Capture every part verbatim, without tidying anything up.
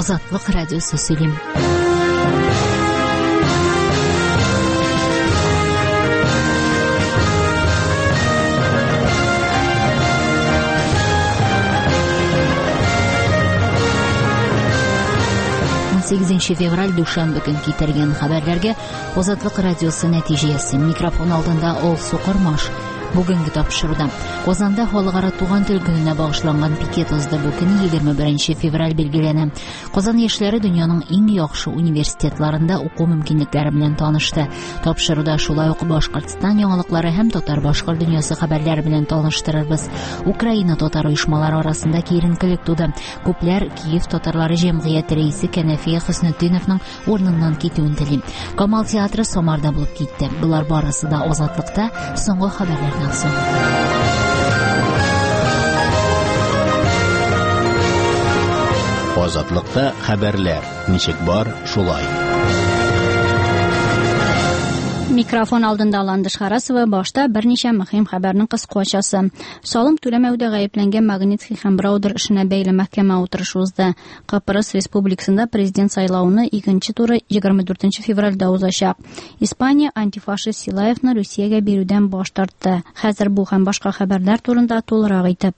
Азатлык радиосы сөйлим. сигезенче февраль душанбе көн китергән хәбәрләргә Азатлык радиосы нәтиҗәсе. Микрофон алдында Ол Сукырмаш. Бүгенге тапшыруда Казанда халыкара туган тел көненә багышланган пикет узды. Бу көн егерме беренче февраль билгеләнә. Казан яшьләре дөньяның иң яхшы университетларында уку мөмкинлекләре белән танышты. Тапшыруда шулай ук Башкортстан яңалыклары һәм татар-башкорт дөньясы хәбәрләре белән таныштырырбыз. Украина татар оешмалары арасында киеренкелек туды. Күпләр Киев татарлары җәмгыяте рәисе Кәнәфия Хөснетдиновның урыныннан китүен тели. Камал театры Самарда булып китте. Булар барысы да Азатлыкта соңгы хәбәрләр. Азатлыкта хәбәрләр. Ничек бар, шулай. Микрофон алдында Ландыш Харасова. Башта берничә мөһим хәбәрнең кыскачасы. Салым түләмәүдә гаепләнгән Магнитский һәм Браудер эшенә бәйле мәхкәмә утырышы узды. Кыпрыс Республикасында президент сайлауны икенче туры егерме дүртенче февральдә узачак. Испания антифашист Силаевны Русиягә бирүдән баш тартты. Хәзер бу һәм башка хәбәрләр турында тулырак итеп.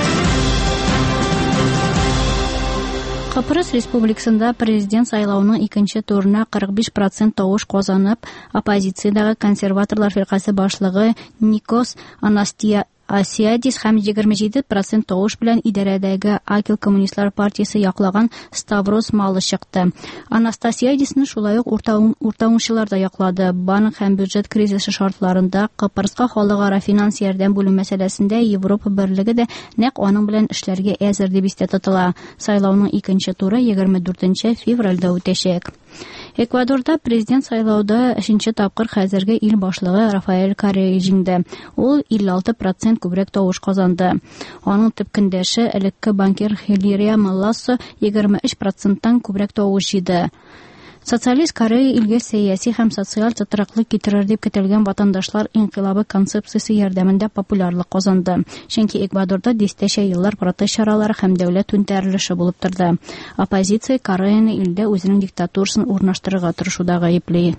Кыпрыс Республикасында президент сайлауның икенче турына кырык биш процент тавыш казанып, оппозициядәге консерваторлар фиркасы башлыгы Никос Анастия Асиадис һәм егерме җиде процент тавыш белән идарәдәге Акил коммунистлар партиясе яклаган Ставрос Малы чыкты. Анастасиадисны шулай ук уртаучылар да яклады. Банк һәм бюджет кризисы шартларында Кыпрыска халыкара финанс ярдәм бүлү мәсьәләсендә Европа берлеге дә нәкъ аның белән эшләргә әзер дип истә тотыла. Сайлауның икенче туры егерме дүртенче февральдә үтәчәк. Эквадорда президент сайлауда өченче тапкыр хәзерге ил башлыгы Рафаэль Корrea җиңде. Ул илле алты процент күбрәк тавыш казанды. Аның төп көндәше элекке банкир Хилирия Маллассо егерме өч проценттан күбрәк тавыш җыйды. Социалист Корея илгә сәяси һәм социаль тотрыклык китерер дип көтелгән ватандашлар инкыйлабы концепциясе ярдәмендә популярлык казанды. Чөнки Эквадорда дистәчә еллар протест чаралары һәм дәүләт түнтәрелеше булып торды. Оппозиция Кореяны илдә үзенең диктатурасын урнаштырырга тырышуда гаепли.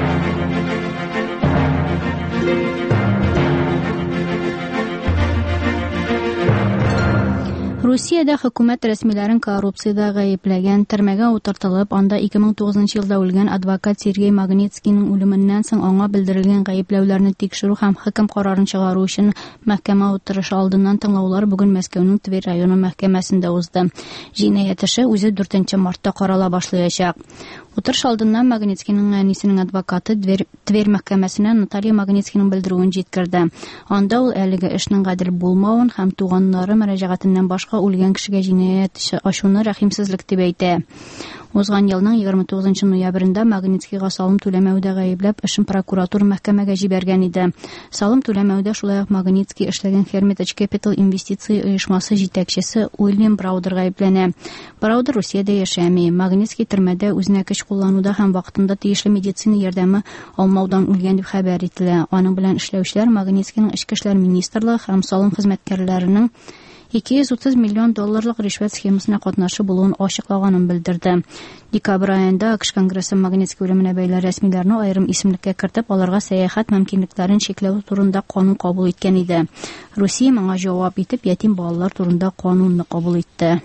Русиядә хөкүмәт рәсмиләрен коррупциядә гаепләгән, төрмәгә утыртылып, анда ике мең тугызынчы елда үлгән адвокат Сергей Магнитскийның үлеменнән соң аңа белдерелгән гаепләүләрне тикшерү һәм хөкем карарын чыгару өчен мәхкәмә утырышы алдыннан тыңлаулар бүген Мәскәүнең Тверь районы мәхкәмәсендә узды. Җинаять эше үзе дүртенче мартта карала башлаячак. Утырыш алдыннан Магнитскийның әнисенең адвокаты Тверь мәхкәмәсенә Наталья Магнитскийның белдерүен җиткерде. Анда ул әлеге эшнең гадел булмавын һәм туганнары мөрәҗәгатеннән башка үлгән кешегә җинаять ачуны рәхимсезлек дип әйтә. Узган елның егерме тугызынчы ноябрендә Магнитскийга салым түләмәүдә гаепләп эшен прокуратура мәхкәмәгә җибәргән иде. Салым түләмәүдә шулай ук Магнитский эшләгән Hermitage Capital инвестиция оешмасы җитәкчесе Уильям Браудер гаепләнә. Браудер Русиядә яшәми. Магнитский төрмәдә үзенә көч куллануда һәм вакытында тиешле медицина ярдәме алмаудан үлгән дип хәбәр ителә. Аның белән эшләүчеләр Магнитскийның эчке эшләр министрлыгы һәм салым хезмәткәрләренең ике йөз утыз миллион долларлык ришвәт схемасына катнашы булуын ачыклаганын белдерде. Декабрь аенда АКШ Конгрессы Магнитский үлеменә бәйле рәсмиләрне аерым исемлеккә кертеп, аларга сәяхәт мөмкинлекләрен чикләү турында канун кабул иткән иде. Русия моңа җавап итеп, ятим балалар турында канунны кабул итте.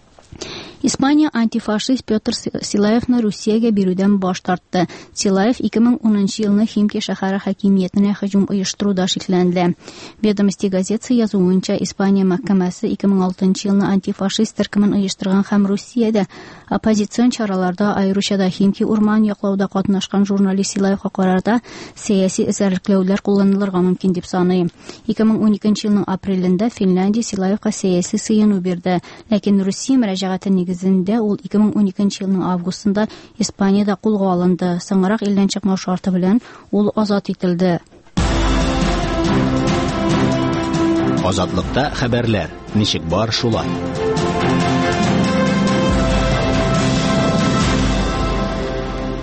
Испания антифашист Петр Силаевны Русиягә бирүдән баш тартты. Силаев ике мең унынчы елны Химки шәһәре хакимиятенә һөҗүм оештыруда шикләнде. Ведомости газетасы язуынча, Испания мәхкәмәсе ике мең алтынчы елны антифашист төркемен оештырган һәм Русиядә оппозицион чараларда, аеруча да Химки урман яклауда катнашкан журналист Силаевка карата сәяси эзәрлекләүләр кулланылырга мөмкин дип саный. ике мең уникенче елның апрелендә Финляндия Силаевка сәяси сыйыну бирде, ләкин Русия мөрәҗәгате нигезендә ул ике мең уникенче елның августында Испаниядә кулга алынды. Соңрак илдән чыкмау шарты белән ул азат ителде. Азатлыкта хәбәрләр. Ничек бар, шулай.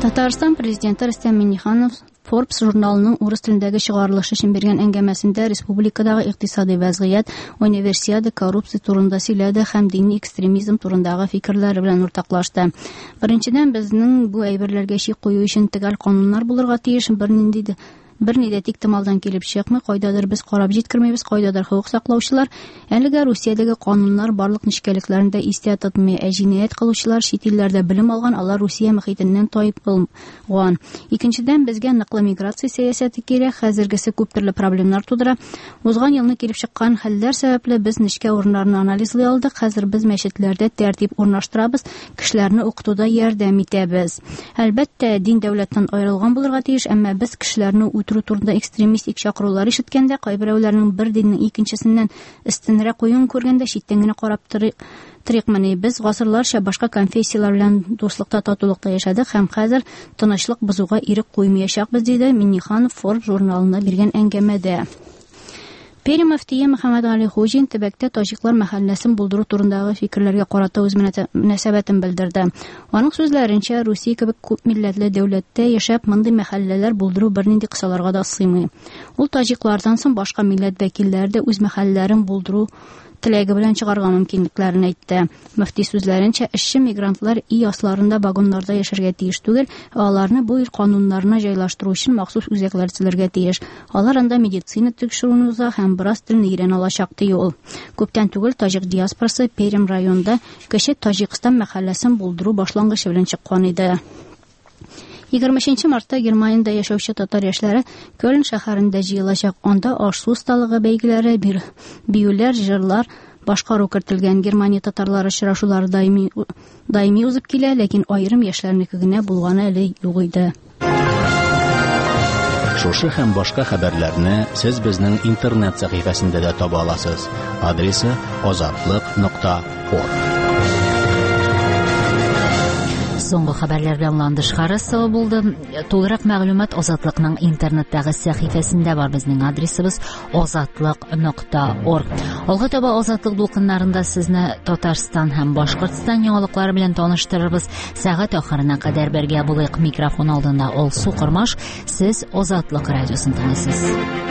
Татарстан президенты Рөстәм Миңнеханов Forbes журналының урыс телендәге чыгарылышы өчен биргән әңгәмәсендә республикадагы икътисади вазгыять, универсиада, коррупция турында сөйләде һәм дини экстремизм турындагы фикерләре белән уртаклашты. Беренчедән, безнең бу әйберләргә чик кую өчен төгәл кануннар булырга тиеш, бернинди Берни дә тиктималдан килеп чыкмый, кайдадыр без карап җиткермәйбез, кайдадыр хукук саклаучылар, әлегә Русиядәге кануннар барлык нечкәлекләрендә истә тотмый, ә җинаять кылучылар чит илләрдә белем алган, алар Русия мөхитеннән таеп булган. Икенчедән, безгә ныклы миграция сәясәте кирәк, хәзергесе күп төрле проблемалар тудыра. Узган елны килеп чыккан хәлләр сәбәпле без нечкә урыннарны анализлый алдык. Хәзер без мәчетләрдә тәртип урнаштырабыз, кешеләрне укытуда ярдәм итәбез. Әлбәттә, дин дәүләттән аерылган булырга тиеш, әмма без кешеләрне үтерү турында экстремистик чакырулар ишеткәндә, кайберәүләрнең бер диннең икенчесеннән өстенрәк куюын күргәндә читтән генә карап торыйкмыни. Без гасырларча башка конфессиялар белән дуслыкта, татулыкта яшәдек һәм хәзер тынычлык бозуга ирек куймаячакбыз, диде Миңнеханов Forbes журналына биргән әңгәмәдә. Пермь мөфтие Мөхәммәд Гали Хуҗин төбәктә таҗиклар мәхәлләсен булдыру турындагы фикерләргә карата үз мөнәсәбәтен белдерде. Аның сүзләренчә, Русия кебек күп милләтле дәүләттә яшәп, мондый мәхәлләләр булдыру бернинди кысаларга да сыймый. Ул таҗиклардан соң башка милләт вәкилләре дә үз мәхәлләләрен булдыру теләге белән чыгарга мөмкинлекләрен әйтте. Мөфти сүзләренчә, эшче мигрантлар ий асларында вагоннарда яшәргә тиеш түгел, аларны бу ил кануннарына җайлаштыру өчен махсус үзәкләр төзелергә тиеш. Алар анда медицина тикшерүен уза һәм бераз телне өйрәнә алачак, ди ул. Күптән түгел таҗик диаспорасы Пермь районында кече Таҗикстан мәхәлләсен булдыру башлангычы белән чыккан иде. егерменче мартта Германиядә яшәүче татар яшьләре Кöln шәһәрендә җыелачак. Анда аш-су осталыгы бәйгеләре, биюләр, җырлар, башкару кертелгән. Германия татарлары очрашулары даими даими узып килә, ләкин аерым яшьләрнеке генә булганы әле юк иде. Шушы һәм башка хәбәрләрне сез безнең интернет сәхифәсендә дә таба аласыз. Адресы озатлык нокта орг. Соңгы хәбәрләр белән Ландыш Харысова булды. Тулырак мәгълүмат Азатлыкның интернеттагы сәхифәсендә бар. Безнең адресыбыз озатлык нокта орг. Алга таба Азатлык дулкыннарында сезне Татарстан һәм Башкортстан яңалыклары белән таныштырырбыз. Сәгать ахырына кадәр бергә булыйк. Микрофон алдында Алсу Кормаш. Сез Азатлык радиосын тыңлыйсыз.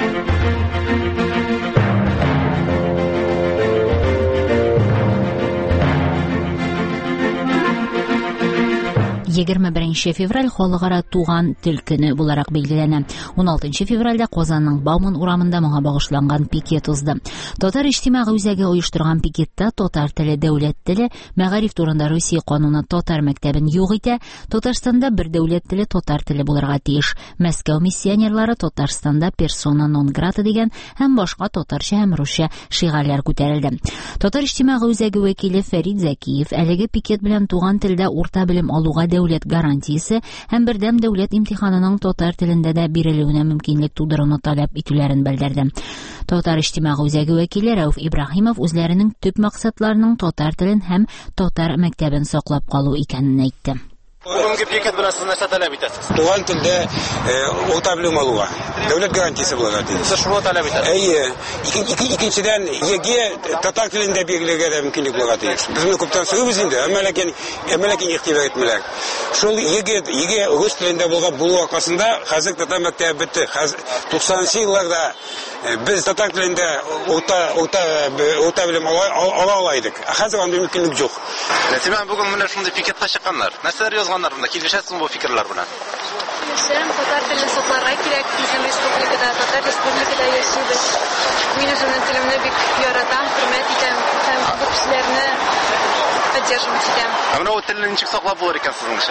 егерме беренче февраль халыкара туган тел көне буларак билгеләнә. ун алтынчы февральдә Казанның Бауман урамында моңа багышланган пикет узды. Татар иҗтимагый үзәге оештырган пикетта татар теле дәүләт теле, мәгариф турында Русия кануны татар мәктәбен юк итә, Татарстанда бер дәүләт теле татар теле булырга тиеш. Мәскәү миссионерлары Татарстанда персона нон грата дигән һәм башка татарча һәм русча шигальләр күтәрелде. Татар иҗтимагый үзәге вәкиле Фәрит Зәкиев әлеге пикет белән туган телдә урта белем алуга дәүләт гарантиясе һәм бердәм дәүләт имтиханының татар телендә дә бирелүенә мөмкинлек тудыруны таләп итүләрен белдерде. Татар иҗтимагый үзәге вәкиле Рәүф Ибраһимов үзләренең төп максатларының татар телен һәм татар мәктәбен саклап калу икәнен әйтте. Бүгенге пикет белән сез нәрсә таләп итәсез? Туган телдә урта белем алуга дәүләт гарантиясе булырга тиеш. Сез шуны таләп итәсез? Әйе. Икенчедән, ЕГЭ татар телендә бирелергә дә мөмкинлек булырга тиеш. Без моны күптән сорыйбыз инде, әмма ләкин әмма ләкин игътибар итмиләр. Шул ЕГЭ ЕГЭ рус телендә булган булу аркасында хәзер татар мәктәбе бетте. туксанынчы елларда без татар телендә урта урта урта белем ала алайдык. Хәзер андый мөмкинлек юк. Сәмән бүген менә шундый пикетка чыкканнар. Нәрсәләр язганнар монда? Килешәсезме бу фикерләр белән? Килешәм, татар телен сакларга кирәк. Безнең республикада, татар республикада яшибез. Мин үземнең телемне бик яратам, хөрмәт итәм һәм бу кешеләрне поддерживать итәм. Ә менә ул телне ничек саклап булыр икән сезнеңчә?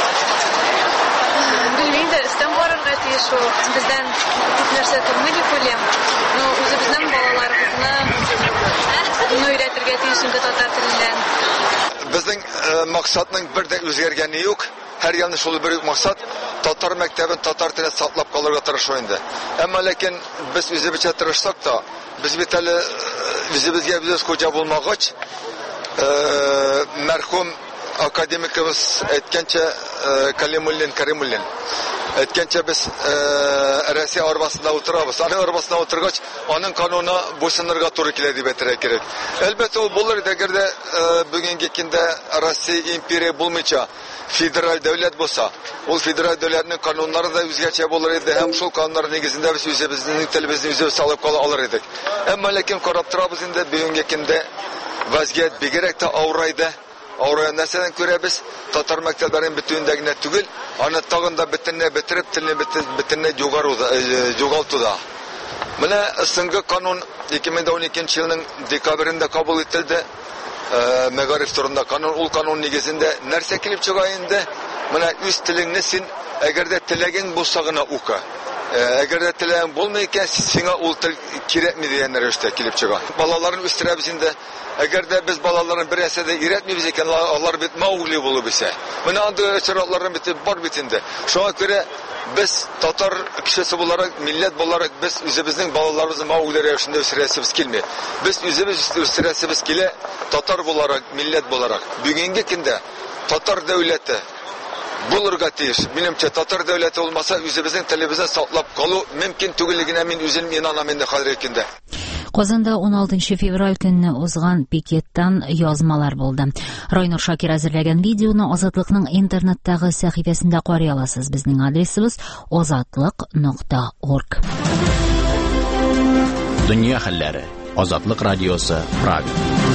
Белмим дә, өстән барырга тиеш ул. Бездән күп нәрсә тормый дип уйлыйм. Ну, үзебезнең балаларыбызны моны өйрәтергә тиеш инде татар теленнән. Безнең максатның бер дә үзгәргәне юк. Һәр елны шул бер максат татар мәктәбен татар телен саклап калырга тырышу инде. Әмма ләкин без үзебезчә тырышсак та, без бит әле үзебезгә без хуҗа булмагач, мәрхүм akademikimiz aytgancha Kalimullin Karimullin aytgancha biz Rossiya orbasida o'tiramiz. Ana orbasida o'tirgach, onun qonuni bu sınırga to'g'ri keladi deb aytira kerak. Albatta u bo'lar edi agarda bugungi kunda Rossiya imperiya bo'lmaycha federal davlat bo'lsa, u federal davlatning qonunlari da o'zgacha bo'lar edi. Ham shu qonunlar negizida biz o'zimizning tilimizni o'zimiz saqlab qola olar edik. Ammo lekin qarab turamiz endi bugungi kunda vaziyat begerekte avraydı. Avraya neseden göre biz Tatar mekteplerin bütünündekine tügül, ana tağında bütününe bitirip tilini bütününe jogaltı da. Mine ısıngı kanun iki bin on ikinci yılının dekabrinde kabul edildi. E, Megarif turunda kanun, ul kanun negizinde nerse kilip çıkayında, mine üst tilin nesin, eğer de tilegin bu sağına uka. Eğer de tilegin bulmayken sina ul til kirek mi diyenler işte kilip çıkay. Balaların üst tirabizinde eğer de biz balaların bir esede üretmeyiz iken Allah bit mağuli bulu bize. Mine andı çırakların biti bar bitinde. Şuna göre biz Tatar kişisi olarak, millet olarak biz üzümüzün balalarımızın mağulileri yaşında üstüresimiz kilmiyor. Biz üzümüz üstüresimiz kile Tatar olarak, millet olarak. Bugünkü kinde Tatar devleti bulurga tiyir. Benimce Tatar devleti olmasa üzümüzün televizyon saklap kalı mümkün tügülligine min üzülüm inanamen de kadar ekinde. Qozonda o'n oltinchi fevral kunni o'zg'an piketdan yozmalar bo'ldi. Roynur Shakir әзерләгән видеоны Озатлыкның интернеттагы сәхифәсендә карый аласыз. Безнең адресыбыз озатлык нокта орг. Дөнья хәлләре. Азатлык радиосы, Прага.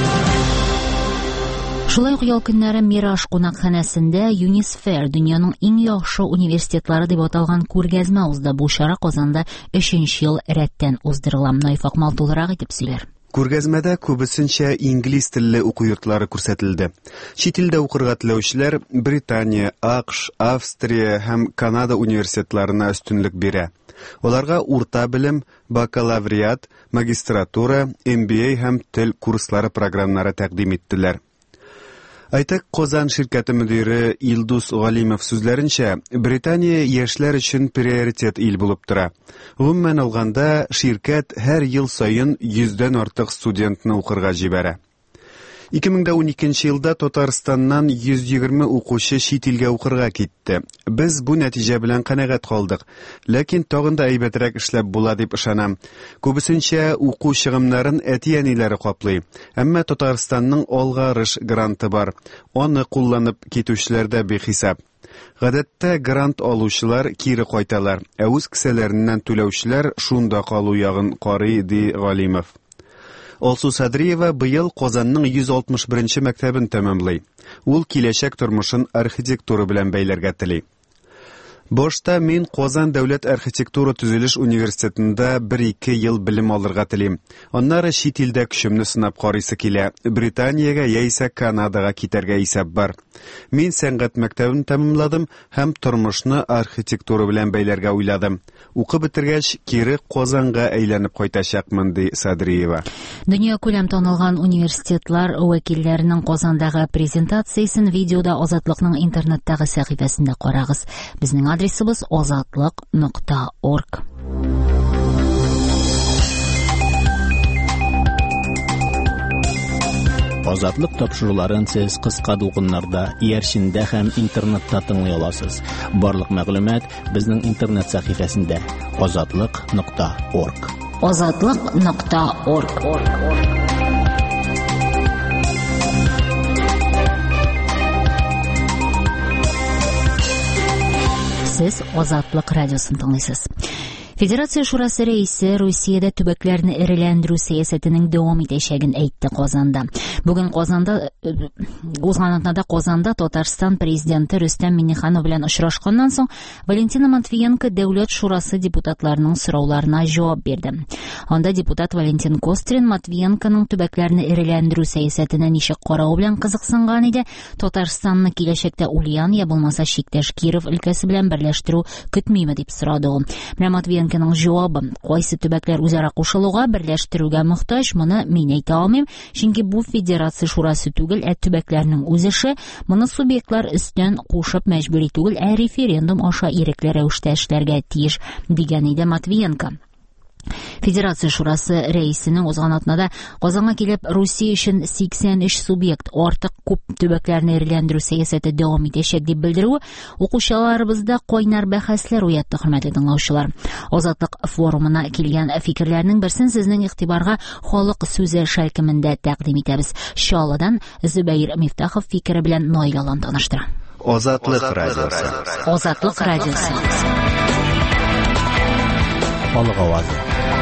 Шулай ук ял көннәре Мираж кунакханәсендә ЮНИСФЕР дөньяның иң яхшы университетлары дип аталган күргәзмә узды. Бу чара Казанда өченче ел рәттән уздырыла. Наиф Акмал тулырак итеп сөйләр. Күргәзмәдә күбесенчә инглиз телле уку йортлары күрсәтелде. Чит илдә укырга теләүчеләр Британия, АКШ, Австрия һәм Канада университетларына өстенлек бирә. Оларга урта белем, бакалавриат, магистратура, эм би эй һәм тел курслары программнары тәкъдим иттеләр. Айтак Казан ширкәте мөдире Илдус Галимов сүзләренчә, Британия яшьләр өчен приоритет ил булып тора. Гомумән алганда, ширкәт һәр ел сайын йөздән артык студентны укырга җибәрә. ике мең он икенче елда Татарстаннан йөз егерме укучы чит илгә укырга китте. Без бу нәтиҗә белән канәгать калдык, ләкин тагын да әйбәтрәк эшләп була дип ышанам. Күбесенчә уку чыгымнарын әти-әниләре каплый. Әмма Татарстанның алгарыш гранты бар. Аны кулланып китүчеләр дә бехисап. Гадәттә грант алучылар кире кайталар, ә үз кесәләреннән түләүчеләр шунда калу ягын карый, ди Галимов. Алсу Садриева быел Казанның йөз алтмыш беренче мәктәбен тәмамлый. Ул киләчәк тормышын архитектура белән бәйләргә тели. Башта мин Казан дәүләт архитектура төзелеш университетында бер-ике ел белем алырга телим. Аннары чит илдә көчемне сынап карыйсы килә. Британиягә яисә Канадага китәргә исәп бар. Мин сәнгать мәктәбен тәмамладым һәм тормышны архитектура белән бәйләргә уйладым. Укып бетергәч, кире Казанга әйләнеп кайтачакмын, ди Садриева. Дөнья күләм танылган университетлар вәкилләренең Казандагы презентациясын видеода Азатлыкның интернеттагы сәхифәсендә карагыз. Безнең адресыбыз озатлык нокта орг. Азатлык тапшыруларын сез кыска дулкыннарда, иярчиндә һәм интернетта тыңлый аласыз. Барлык мәгълүмат безнең интернет сәхифәсендә озатлык нокта орг. озатлык нокта орг. Сез Азатлык радиосын тыңлыйсыз. Федерация шурасы рәисе Русиядә төбәкләрне эреләндерү сәясәтенең дәвам итәчәген әйтте Казанда. Бүген Казанда узганында Казанда Татарстан президенты Рөстәм Миңнеханов белән очрашканнан соң Валентина Матвиенко дәүләт шурасы депутатларының сорауларына җавап бирде. Анда депутат Валентин Кострин Матвиенконың төбәкләрне эреләндерү сәясәтенә ничек карау белән кызыксынган иде. Татарстанны киләчәктә Ульян я булмаса Чиктәш Киров өлкәсе белән берләштерү көтмиме дип сорады ул. Менә Матвиенко Ның җавабы: кайсы төбәкләр үзара кушылуга, берләштерүгә мохтаҗ, моны мин әйтә алмыйм, чөнки бу федерация шурасы түгел, ә төбәкләрнең үзеше, моны субъектлар өстән кушып мәҗбүри түгел, ә референдум аша ирекле рәвештә эшләргә тиеш, дигән иде Матвиенко. Федерация шурасы рәисенең узган атнада Казанга килеп, Русия өчен сиксән өч субъект артык күп төбәкләрне ирләндерү сәясәте дәвам итәчәк дип белдерүе укучыларыбызда кайнар бәхәсләр уятты, хөрмәтле тыңлаучылар. Азатлык форумына килгән фикерләрнең берсен сезнең игътибарга халык сүзе шәлкемендә тәкъдим итәбез. Шаладан Зөбәйр Мифтахов фикере белән Наилалан таныштыра. Азатлык радиосы. Азатлык радиосы. Халык авазы.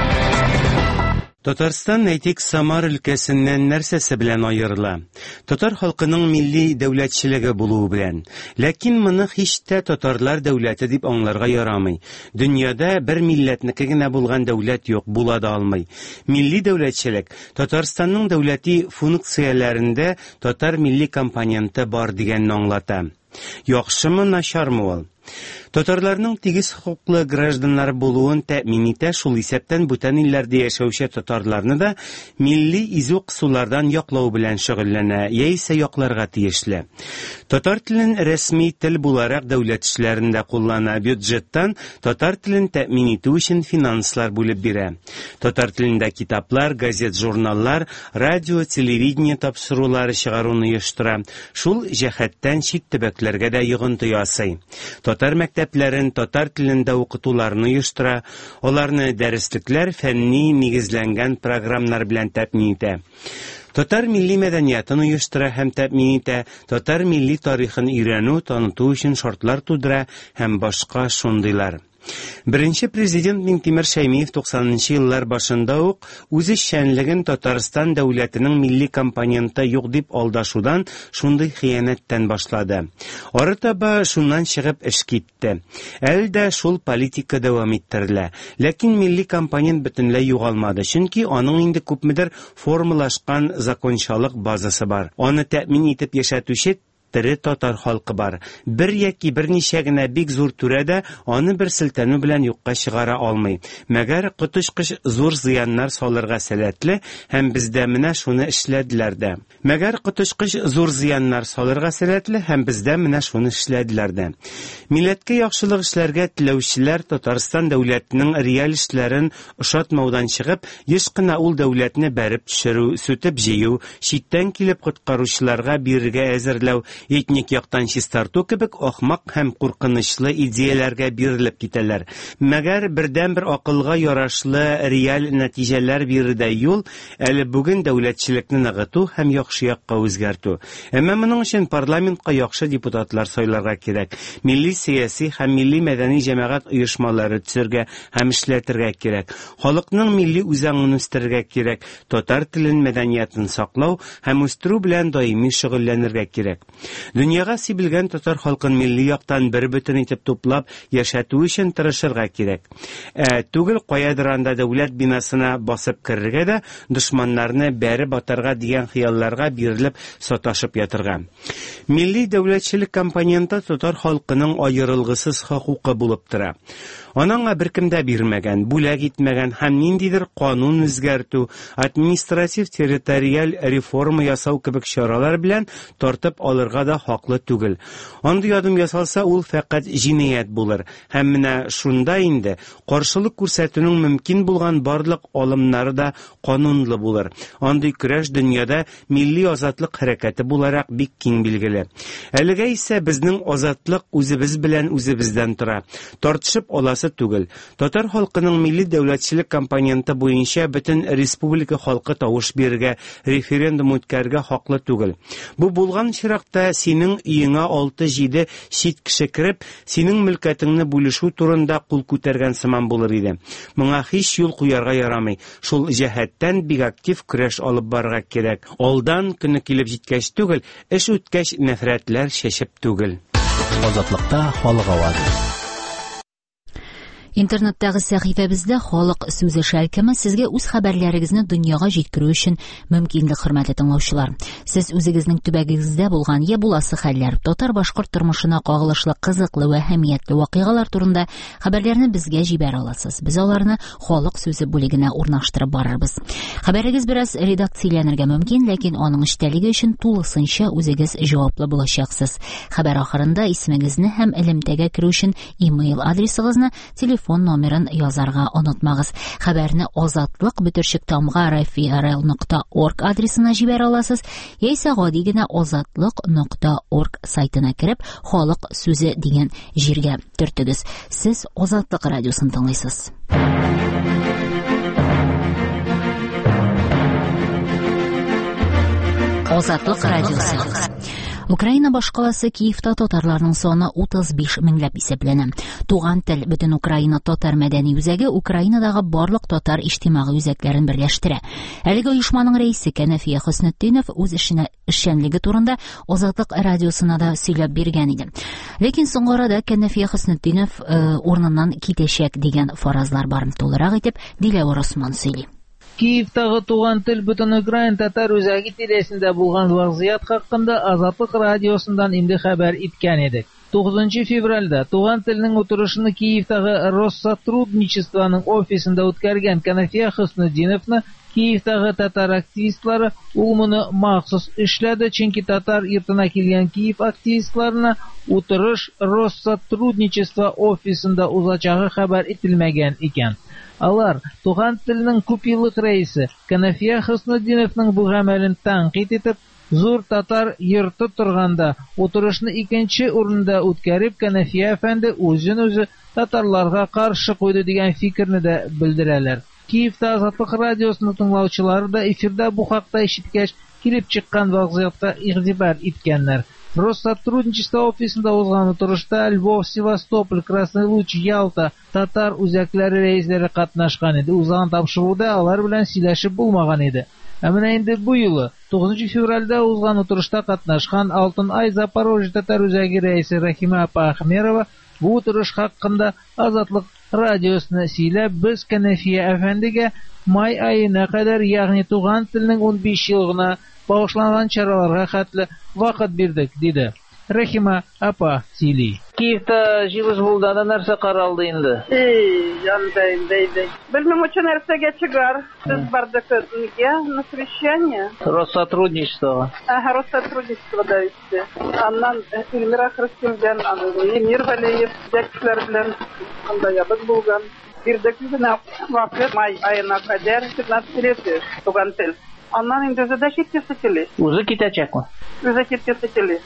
Татарстан әйтик Самар өлкәсеннән нәрсәсе белән аерыла? Татар халкының милли дәүләтчелеге булуы белән. Ләкин моны һич тә татарлар дәүләте дип аңларга ярамый. Дөньяда бер милләтнеке генә булган дәүләт юк, була да алмый. Милли дәүләтчелек Татарстанның дәүләти функцияләрендә татар милли компоненты бар дигәнне аңлата. Яхшымы, начармы ул? Татарларның тигез хокуклы гражданнар булуын тәэмин итә, шул исәптән бүтән илләрдә яшәүче татарларны да милли изү-кысулардан яклау белән шөгыльләнә, яисә якларга тиешле. Татар телен рәсми тел буларак дәүләт эшләрендә куллана, бюджеттан татар телен тәэмин итү өчен финанслар бүлеп бирә. Татар телендә китаплар, газет, журналлар, радио, телевидение тапшырулары чыгаруны оештыра. Шул җәһәттән чит төбәкләргә дә йогынты ясый. Татар мәктәпләрен татар телендә укытуларны оештыра, аларны дәреслекләр фәнни нигезләнгән программалар белән тәэмин итә. Татар милли мәдәниятын оештыра һәм тәэмин итә, татар милли тарихын өйрәнү, таныту өчен шартлар тудыра һәм башка шундыйлар. Беренче президент Минтимер Шәймиев туксанынчы еллар башында ук үз эшчәнлеген Татарстан дәүләтенең милли компоненты юк дип алдашудан, шундый хыянәттән башлады. Арытаба шуннан чыгып эш китте. Әле дә шул политика дәвам иттерелә. Ләкин милли компонент бөтенләй югалмады, чөнки аның инде күпмедер формалашкан закончалык базасы бар. Аны тәэмин итеп яшәтүче тере татар халкы бар. Бер яки берничә генә бик зур түрәдә аны бер селтәнү белән юкка чыгара алмый. Мәгәр коточкыч зур зыяннар салырга сәләтле һәм бездә менә шуны эшләделәр дә. Мәгәр коточкыч зур зыяннар салырга сәләтле һәм бездә менә шуны эшләделәр дә. Милләткә яхшылык эшләргә теләүчеләр Татарстан дәүләтенең реаль эшләрен ошатмаудан чыгып, еш кына ул дәүләтне бәреп төшерү, сүтеп җыю, читтән килеп коткаручыларга бирергә әзерләү, этник яктан чистарту кебек ахмак һәм куркынычлы идеяләргә бирелеп китәләр. Мәгәр бердән-бер акылга ярашлы реаль нәтиҗәләр бирүдә юл әле бүген дәүләтчелекне ныгыту һәм яхшы якка үзгәртү. Әмма моның өчен парламентка яхшы депутатлар сайларга кирәк. Милли сияси һәм милли мәдәни җәмәгать оешмалары төзергә һәм эшләтергә кирәк. Халыкның милли үзаңын үстерергә кирәк. Татар телен, мәдәниятын саклау һәм үстерү белән даими шөгыльләнергә кирәк. Дөньяга сибелгән татар халкын милли яктан бер бөтен итеп туплап яшәтү өчен тырышырга кирәк. Ә түгел каядыр анда дәүләт бинасына басып керергә дә, дошманнарны бәре батарга дигән хыялларга бирелеп саташып ятырга. Милли дәүләтчелек компоненты татар халкының аерылгысыз хокукы булып тора. Анаңа беркем дә бирмәгән, бүләк итмәгән һәм ниндидер канун үзгәртү, административ территориаль реформа ясау кебек чаралар белән тартып алырга да хаклы түгел. Андый адым ясалса, ул фәкать җинаять булыр. Һәм менә шунда инде каршылык күрсәтүнең мөмкин булган барлык алымнары да канунлы булыр. Андый көрәш дөньяда милли азатлык хәрәкәте буларак бик киң билгеле. Әлегә исә безнең азатлык үзебез белән үзебездән тора. Тартышып аласы түгел. Татар халкының милли дәүләтчелек компоненты буенча бөтен республика халкы тавыш бирергә, референдум үткәрергә хаклы түгел. Бу булган чиракта синең өеңә алты-җиде чит кеше кереп, синең мөлкәтеңне бүлешү турында кул күтәргән сыман булыр иде. Моңа һич юл куярга ярамый. Шул җәһәттән бик актив көрәш алып барырга кирәк. Алдан көне килеп җиткәч түгел, эш үткәч нәфрәтләр чәчеп түгел. Азатлыкта халык авазы. Интернеттагы сәхифәбездә халык сүзе шәлкеме сезгә үз хәбәрләрегезне дөньяга җиткерү өчен мөмкинлек, хөрмәтле тыңлаучылар. Сез үзегезнең төбәгегездә булган я буласы хәлләр, татар-башкорт тормышына кагылышлы кызыклы ва әһәмиятле вакыйгалар турында хәбәрләрне безгә җибәрә аласыз. Без аларны халык сүзе бүлегенә урнаштырып барырбыз. Хәбәрегез бераз редакцияләнергә мөмкин, ләкин аның эчтәлеге өчен тулысынча үзегез җаваплы булачаксыз. Хәбәр ахырында исемегезне һәм элемтәгә керү өчен имейл адресыгызны, телефон телефон номерын язарга онытмагыз. Хәбәрне Азатлык бөтершек тамга рафиарел нокта орг адресына җибәрә аласыз, яисә гади генә азатлык нокта орг сайтына кереп, халык сүзе дигән җиргә төртегез. Сез Азатлык радиосын тыңлыйсыз. Азатлык радиосы. Украина башкаласы Киевта татарларның саны утыз биш меңләп исәпләнә. Туган тел бөтен Украина татар мәдәни үзәге Украинадагы барлык татар иҗтимагый үзәкләрен берләштерә. Әлеге оешманың рәисе Кәнәфия Хөснетдинов үз эшенә эшчәнлеге турында Азатлык радиосына да сөйләп биргән иде. Ләкин соңгы арада Кәнәфия Хөснетдинов урыныннан китәчәк дигән фаразлар бар. Тулырак итеп Диләвар Осман сөйли. Киевтагы туган тел бөтен Украин татар үзәге тирәсендә булган вазгыять хакында Азатлык радиосындан инде хәбәр иткән идек. тугызынчы февральдә туган телнең утырышны Киевтагы Россотрудничествоның офисында үткәргән Кәнәфия Хөснетдиновны Киевтагы татар активистлары ул моны махсус эшләде, чөнки татар йортына килгән Киев активистларына утырыш Россотрудничество офисында узачагы хәбәр ителмәгән икән. Алар туган телнең күпьеллык рәисе Кәнәфия Хөснетдиновның бу гамәлен тәнкыйть итеп, зур татар йорты торганда утырышны икенче урында үткәреп, Кәнәфия әфәнде үзен-үзе татарларга каршы куйды дигән фикерне дә белдерәләр. Киевта Азатлык радиосының тыңлаучылары да эфирда бу хакта ишеткәч, килеп чыккан вазгыятка игътибар иткәннәр. Россотрудничество офисында узган утырышта Львов, Севастополь, Красный Луч, Ялта татар үзәкләре рәисләре катнашкан иде. Узган тапшыруда алар белән сөйләшеп булмаган иде. Ә менә инде бу юлы тугызынчы февральдә узган утырышта катнашкан Алтын Ай Запорожье татар үзәге рәисе Рәхимә апа Ахмерова бу утырыш хакында Азатлык радиосына сөйләп, без Кәнәфия әфәндегә май аена кадәр, ягъни туган телнең ун биш елгына багышланган чараларга хәтле вакыт бирдек, диде. Рәхимә апа сөйли. Киевта җибез булды, да нәрсә каралды инде? Эй, яндай, инде. Белмим, өчен нәрсәгә чыгар. Сез бардык нигә на совещание? Россотрудничество. Ага, Россотрудничество да итте. Аннан Эльмира Хрыстиндан, Эмир Валеев, дәкчләр белән анда ябыз булган. Бирдек үзенә вакыт май аена кадәр пятнадцать лет туган тел. Аннан инде үзе дә киткәсе килә. Үзе китәчәкме? Үзе киткәсе килә.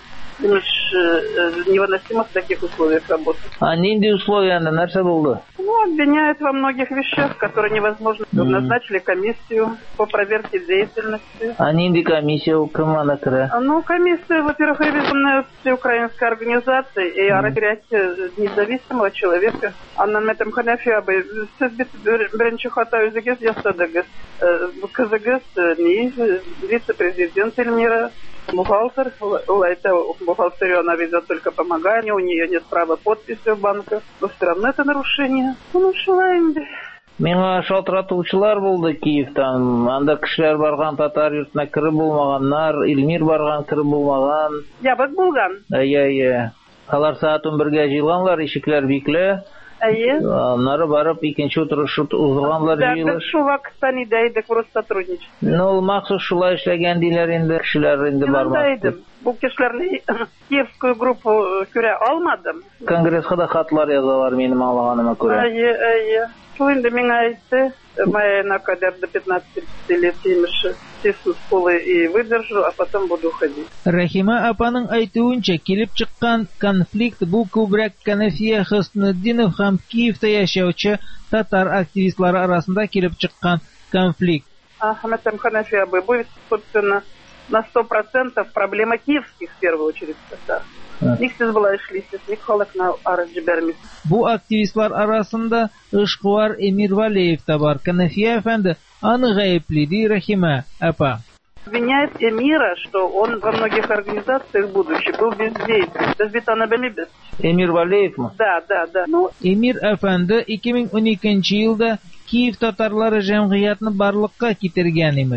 Невыносимо в таких условиях работать. А нинди условия, нәрсә булды? Ну, обвиняют во многих вещах, которые невозможно. Mm-hmm. Назначили комиссию по проверке деятельности. А нинди комиссия у кого накрыла? Ну, комиссия, во-первых, ревизионная украинская организация и мероприятие независимого человека. Анна Метам Ханафиабы, сызбит бренчи хатаю загез, ястадагез, казагез, не вице-президент Эльмира. Бухгалтер, это бухгалтерию она ведет только помогание, у нее нет права подписи в банках, но все равно это нарушение. Ну, шулайынды. Миңа шалтыратучылар булды Киевтан. Анда кешеләр барган татар йортына кире булмаганнар, Илмир барган кире булмаган. Ябык булган. Ай-ай. Алар саат он бергә җыйганлар, ишекләр бикле. Әйе. Нары барып икенче утырыш узганлар җыелыш. Да, шу вакытта ни дәйдек Россотрудничество. Ну, махсус шулай эшләгән диләр инде, кешеләр инде бармады. Бу кешеләрне Киевскую группу күрә алмадым. Конгресска да хатлар язалар минем алганыма күрә. Әйе, әйе. Шул инде миңа әйтте, майына кадәр до пятнадцати лет имеше. Тесну школы и выдержу, а потом буду ходить. Рәхимә апаның әйтүенчә, килеп чыккан конфликт бу күбрәк Кәнәфия Хөснетдинов һәм Киевта яшәүче татар активистлары арасында килеп чыккан конфликт. Ахмед Ханафия бы будет, собственно, на сто процентов проблема киевских, в первую очередь, татар. Никсіз була эшлисез, ник халыкны арыз җибәрмис. Бу активистлар арасында эшкуар Эмир Валеев та бар. Кәнәфия әфәнде аны гаепли, ди Рәхимә апа. Обвиняет Эмира, что он во многих организациях будущих был бездеятельный. Без бетана белибез. Эмир Валеевме? Да, да, да. Ну, Эмир әфәнде ике мең уникенче елда Киев татарлары җәмгыятьне барлыкка китергән имеш.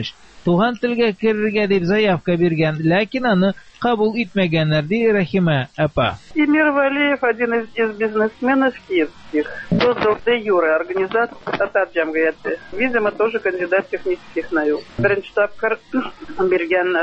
туган телгә керергә дип заявка биргән, ләкин аны кабул итмәгәннәр, ди Рахима апа. Эмир Валиев, один из, из бизнесменов киевских, создал де юре организацию татар джамгаяты. Видимо, тоже кандидат технических наук. Беренче тапкыр биргән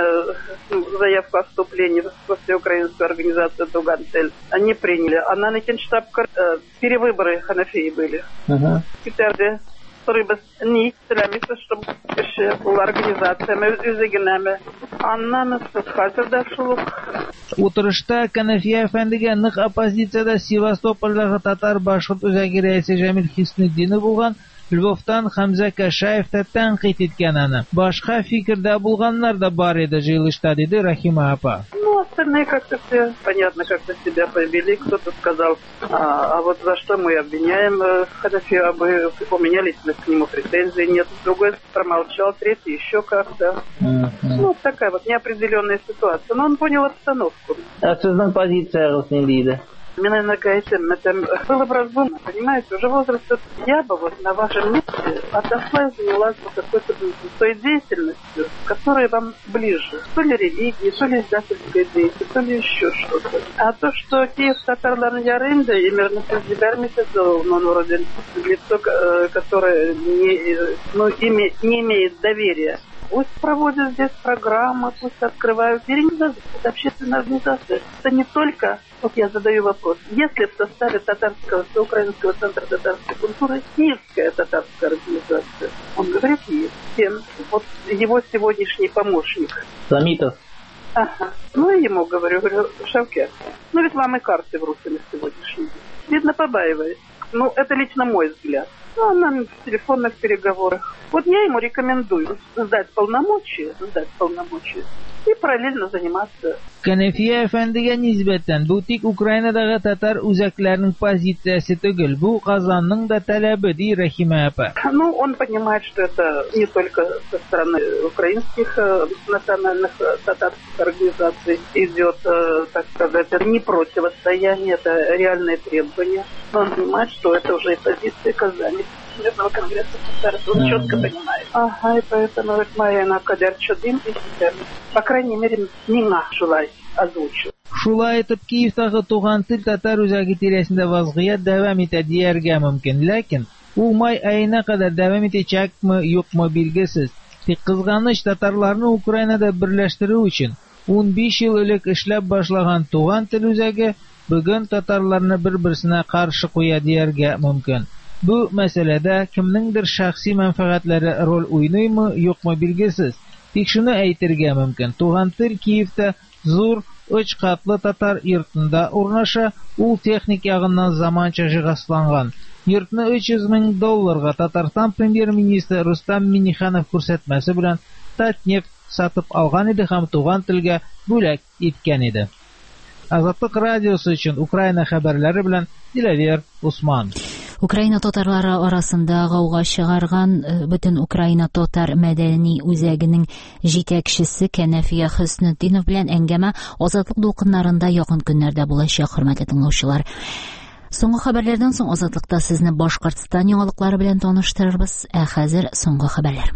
заявку о вступлении в всеукраинскую организацию Туган тел. Они приняли. Аннан икенче тапкыр перевыборы Ханафии были. Китерде Сорыбыз ни теләмиз, чтобы кеше бул организацияме үзегенәме. Аннан хәзердә шул ук. Утырышта Канафия әфәндегә нык оппозициядә Севастополдагы татар башкорт үзәге рәисе Җамил Хиснетдинов булган Львовтан Хәмзә Кәшаев тәнкыйть иткән аны. Башка фикердә булганнар да бар иде җыелышта, диде Рахима апа. Ну, остальные как-то все, понятно, как-то себя повели. Кто-то сказал, а, а вот за что мы обвиняем э, Ханафию, а вы, у меня лично к нему претензий нет. Другой промолчал, третий еще как-то. Mm-hmm. Ну, такая вот неопределенная ситуация. Но он понял обстановку. А сезон позиция снялили? Меня нагайтем, это было бы разумно, понимаете, уже возраст, я бы вот на вашем месте отошла и занялась какой-то той деятельностью, которая вам ближе. То ли религии, то ли издательской деятельности, то ли еще что-то. А то, что Киев татарларны ярында, и мирно президермите, ну, вроде лицо, которое не, ну, име, не имеет доверия. Пусть проводят здесь программы, пусть открывают двери. Это общественная организация. Это не только, вот я задаю вопрос, если в составе татарского, всеукраинского центра татарской культуры киевская татарская организация, он говорит, есть. Тем, вот его сегодняшний помощник. Самитов. Ага. Ну, я ему говорю, говорю, Шавкет, ну ведь вам и карты вручили сегодняшний день. Видно, побаиваясь. Ну, это лично мой взгляд. Ну, она в телефонных переговорах. Вот я ему рекомендую сдать полномочия, сдать полномочия и параллельно заниматься. Канафия әфәндегә нисбәтән бу тик Украинадагы татар үзәкләренең позициясе түгел, бу Казанның да таләбе, ди Рахима апа. Ну, он понимает, что это не только со стороны украинских национальных татарских организаций идет, так сказать, не противостояние, это реальные требования. Но он понимает, что это уже и позиция Казани. Всемирного конгресса татаров. Он mm-hmm. четко понимает. Ага, и поэтому вот моя на кадер чудим и система. По крайней мере, миңа шулай озвучил. Шулай итеп, Киевтагы туган тел татар үзәге тирәсендә вазгыять дәвам итә дияргә мөмкин, ләкин ул май аена кадәр дәвам итәчәкме, юкмы билгесез. Тик кызганыч, татарларны Украинада берләштерү өчен ун биш ел элек эшләп башлаган туган тел үзәге бүген татарларны бер-берсенә каршы куя дияргә мөмкин. Бу мәсьәләдә кемнеңдер шәхси мәнфәгатьләре роль уйныймы, юкмы билгесез. Тик шуны әйтергә мөмкин. Туган тел Киевтә зур өч катлы татар йортында урнаша, ул техник ягыннан заманча җиһазланган. Йортны өч йөз мең долларга Татарстан премьер-министры Рустам Миңнеханов күрсәтмәсе белән Татнефть сатып алган иде һәм туган телгә бүләк иткән иде. Азатлык радиосы өчен Украина хәбәрләре белән Диләвер Усман. Украина татарлары арасында гауга чыгарган бөтен Украина татар мәдәни үзәгенең җитәкчесе Канафия Хиснетдинов белән әңгәмә Азатлык дулкыннарында якын көннәрдә булачак, хөрмәтле тыңлаучылар. Соңгы хәбәрләрдән соң Азатлыкта сезне Башкортстан яңалыклары белән таныштырырбыз. Ә хәзер соңгы хәбәрләр.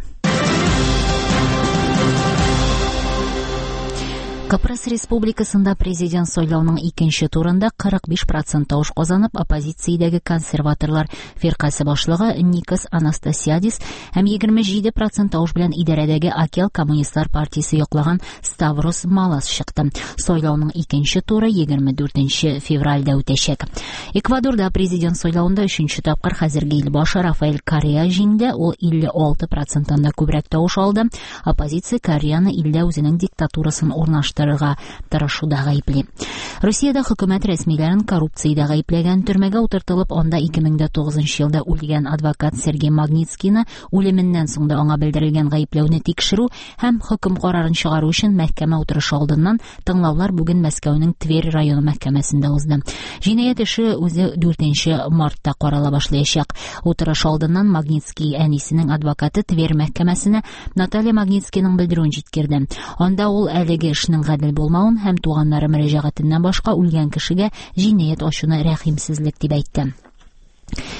Кыпрас Республикасында президент сайлауның икенче турында кырык биш процент тавыш казанып, оппозициядәге консерваторлар фиркасы башлыгы Никос Анастасиадис һәм егерме җиде процент тавыш белән идарәдәге Акел Коммунистлар партиясе яклаган Ставрос Малас чыкты. Сайлауның икенче туры егерме дүртенче февральдә үтәчәк. Эквадорда президент сайлауында өченче тапкыр хәзерге ил башы Рафаэль Корреа җиңде, ул илле алты проценттан да күбрәк тавыш алды. Оппозиция Корреаны илдә үзенең диктатурасын урнаштырды. Тырышуда гаепли. Россиядә хөкүмәт рәсмиләрен коррупциядә гаепләгән, төрмәгә утыртылып, анда ике мең тугызынчы елда үлгән адвокат Сергей Магнитскийны үлеменнән соң да аңа белдерелгән гаепләүне тикшерү һәм хөкем карарын чыгару өчен мәхкәмә утырышы алдыннан тыңлаулар бүген Мәскәүнең Тверь районы мәхкәмәсендә узды. Җинаять эше үзе дүртенче мартта карала башлаячак. Утырыш алдыннан Магнитский әнисенең адвокаты Тверь мәхкәмәсенә Наталья Магнитскийның белдерүен җиткерде. Анда ул әлеге эшнең гадел булмавын һәм туганнары мөрәҗәгатеннән башка үлгән кешегә җинаять ачуны рәхимсезлек дип әйтте.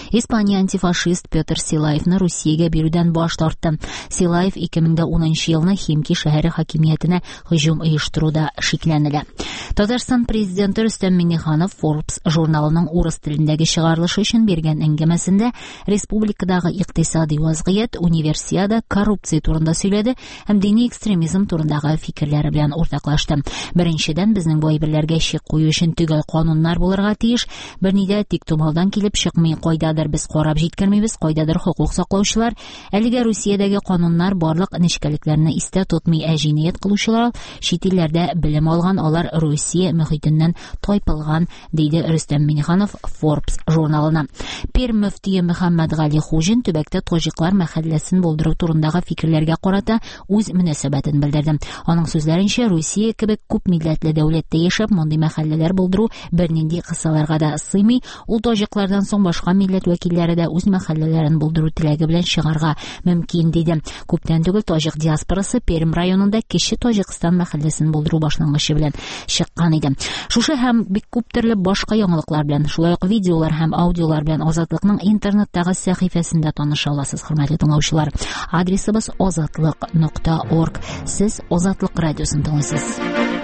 Испания антифашист Петр Силаевны Русиягә бирүдән баш тартты. Силаев ике мең унынчы елны Химки шәһәре хакимиятенә һөҗүм оештыруда шикләнелә. Татарстан президенты Рөстәм Миңнеханов Forbes журналының урыс телендәге чыгарылышы өчен биргән әңгәмәсендә республикадагы икътисади вазгыять, универсиада, коррупция турында сөйләде һәм дини экстремизм турындагы фикерләре белән уртаклашты. Беренчедән, безнең бу әйберләргә чик кую өчен төгәл кануннар булырга тиеш. Берни дә тик тумалдан килеп чыкмый, кайдадыр без карап җиткермибез, кайдадыр хокук саклаучылар, әлегә Русиядәге кануннар барлык нечкәлекләрне истә тотмый, ә җинаять кылучылар чит илләрдә белем алган, алар Русия мөхитеннән тайпылган, диде Рөстәм Миңнеханов Forbes журналына. Пермь мөфтие Мөхәммәд Гали Хуҗин төбәктә таҗиклар мәхәлләсен булдыру турындагы фикерләргә карата үз мөнәсәбәтен белдерде. Аның сүзләренчә, Русия кебек күп милләтле дәүләттә яшәп, мондый мәхәлләләр булдыру бернинди кысаларга да сыймый. Ул таҗиклардан соң башка милләт вәкилләре дә үз мәхәлләләрен булдыру теләге белән чыгарга мөмкин, диде. Күптән түгел таҗик диаспорасы Пермь районында кече Таҗикстан мәхәлләсен булдыру башлангычы белән чыккан иде. Шушы һәм бик күп төрле башка яңалыклар белән, шулай ук видеолар һәм аудиолар белән Азатлыкның интернеттагы сәхифәсендә таныша аласыз, хөрмәтле тыңлаучылар. Адресыбыз азатлык нокта орг. Сез Азатлык радиосын тыңлыйсыз.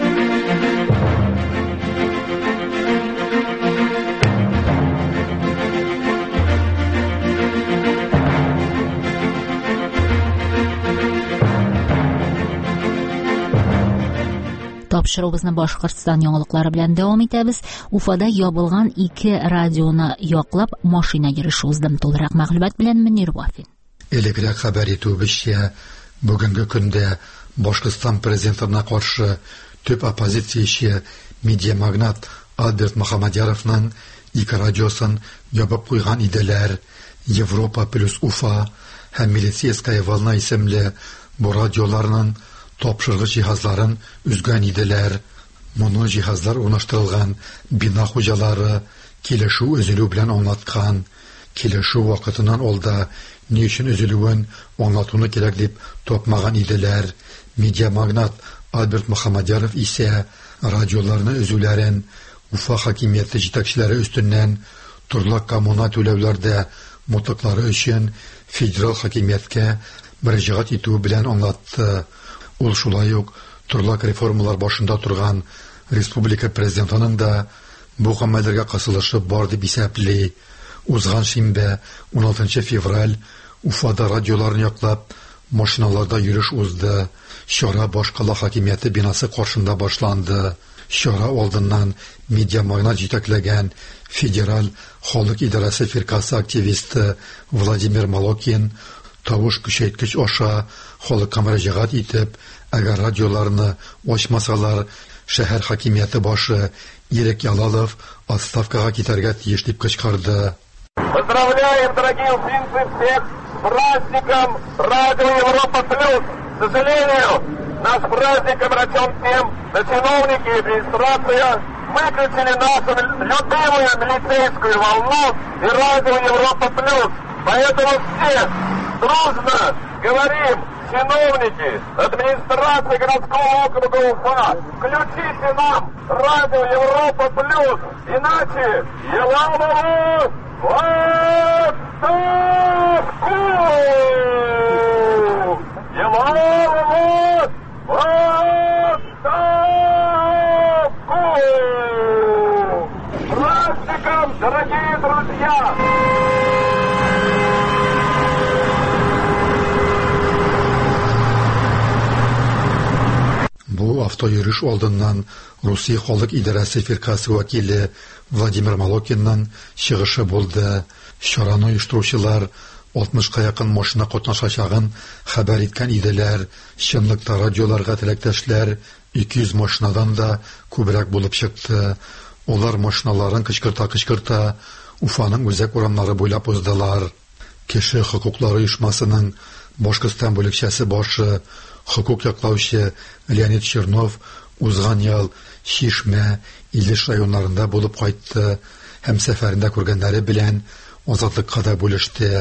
Тапшырубызны Башкортстан яңалыклары белән дәвам итәбез. Уфада ябылган ике радионы яклап машина йөреше узды. Толырак мәгълүмат белән Мөнир Вафин. Элегрәк хәбәр итүебезчә, бүгенге көндә Башкортстан президентына каршы төп оппозицияче медиамагнат Альберт Мөхәммәдияровның ике радиосын ябып куйган иделәр. Европа плюс Уфа һәм Милицейская волна исемле бу радиоларның тапшыргыч җиһазларын үзгән иделәр. Моны җиһазлар урнаштырылган бина хуҗалары килешү өзелү белән аңлаткан. Килешү вакытыннан алда ни өчен өзелүен аңлатуны кирәк дип тапмаган иделәр. Медиамагнат Альберт Мөхәммәдияров исә радиоларны өзүләрен Уфа хакимияте җитәкчеләре өстеннән төрле коммуналь түләүләрдә мутлаклары өчен федераль хакимияткә мөрәҗәгать итү белән аңлатты. Ул шулай ук төрле реформалар башында торган республика президентының да бу гамәлләргә катнашышы бар дип исәпли. Узган шимбә он алтынчы февраль Уфада радиоларны яклап машиналарда йөреш узды. Чара башкала хакимияте бинасы каршында башланды. Чара алдыннан медиамагнат җитәкләгән федераль халык идарәсе фиркасы активисты Владимир Малокин тавыш көчәйткеч аша халыкка мөрәҗәгать итеп, әгәр радиоларны ачмасалар, шәһәр хакимияте башы Ирек Ялалов отставкага китәргә тиеш дип кычкырды. Поздравляем, дорогие уфимцы, всех с праздником Радио Европа Плюс. К сожалению, наш праздник обращен к тем, что чиновники и администрация выключили нашу любимую милицейскую волну и Радио Европа Плюс. Поэтому все дружно говорим, чиновники, администрация городского округа Уфа, включите нам Радио Европа Плюс, иначе Елалову в отставку! Елалову в отставку! С праздником, дорогие друзья! Бу автоюриш алдыннан Русия халык идарәсе фиркасы вәкиле Владимир Малокинның чыгышы булды. Чараны оештыручылар алтмышка якын машина катнашачагын хәбәр иткән иделәр. Чынлыкта радиоларга теләктәшләр ике йөз машинадан да күбрәк булып чыкты. Олар машиналарын кычкырта-кычкырта Уфаның үзәк урамнары буйлап уздылар. Кеше хокуклары оешмасының Башкортстан бүлекчәсе башы хокук яклаучы Леонид Чернов узган ел Шишмә, Илеш районнарында булып кайтты һәм сәфәрендә күргәннәре белән Азатлыкка да бүлеште.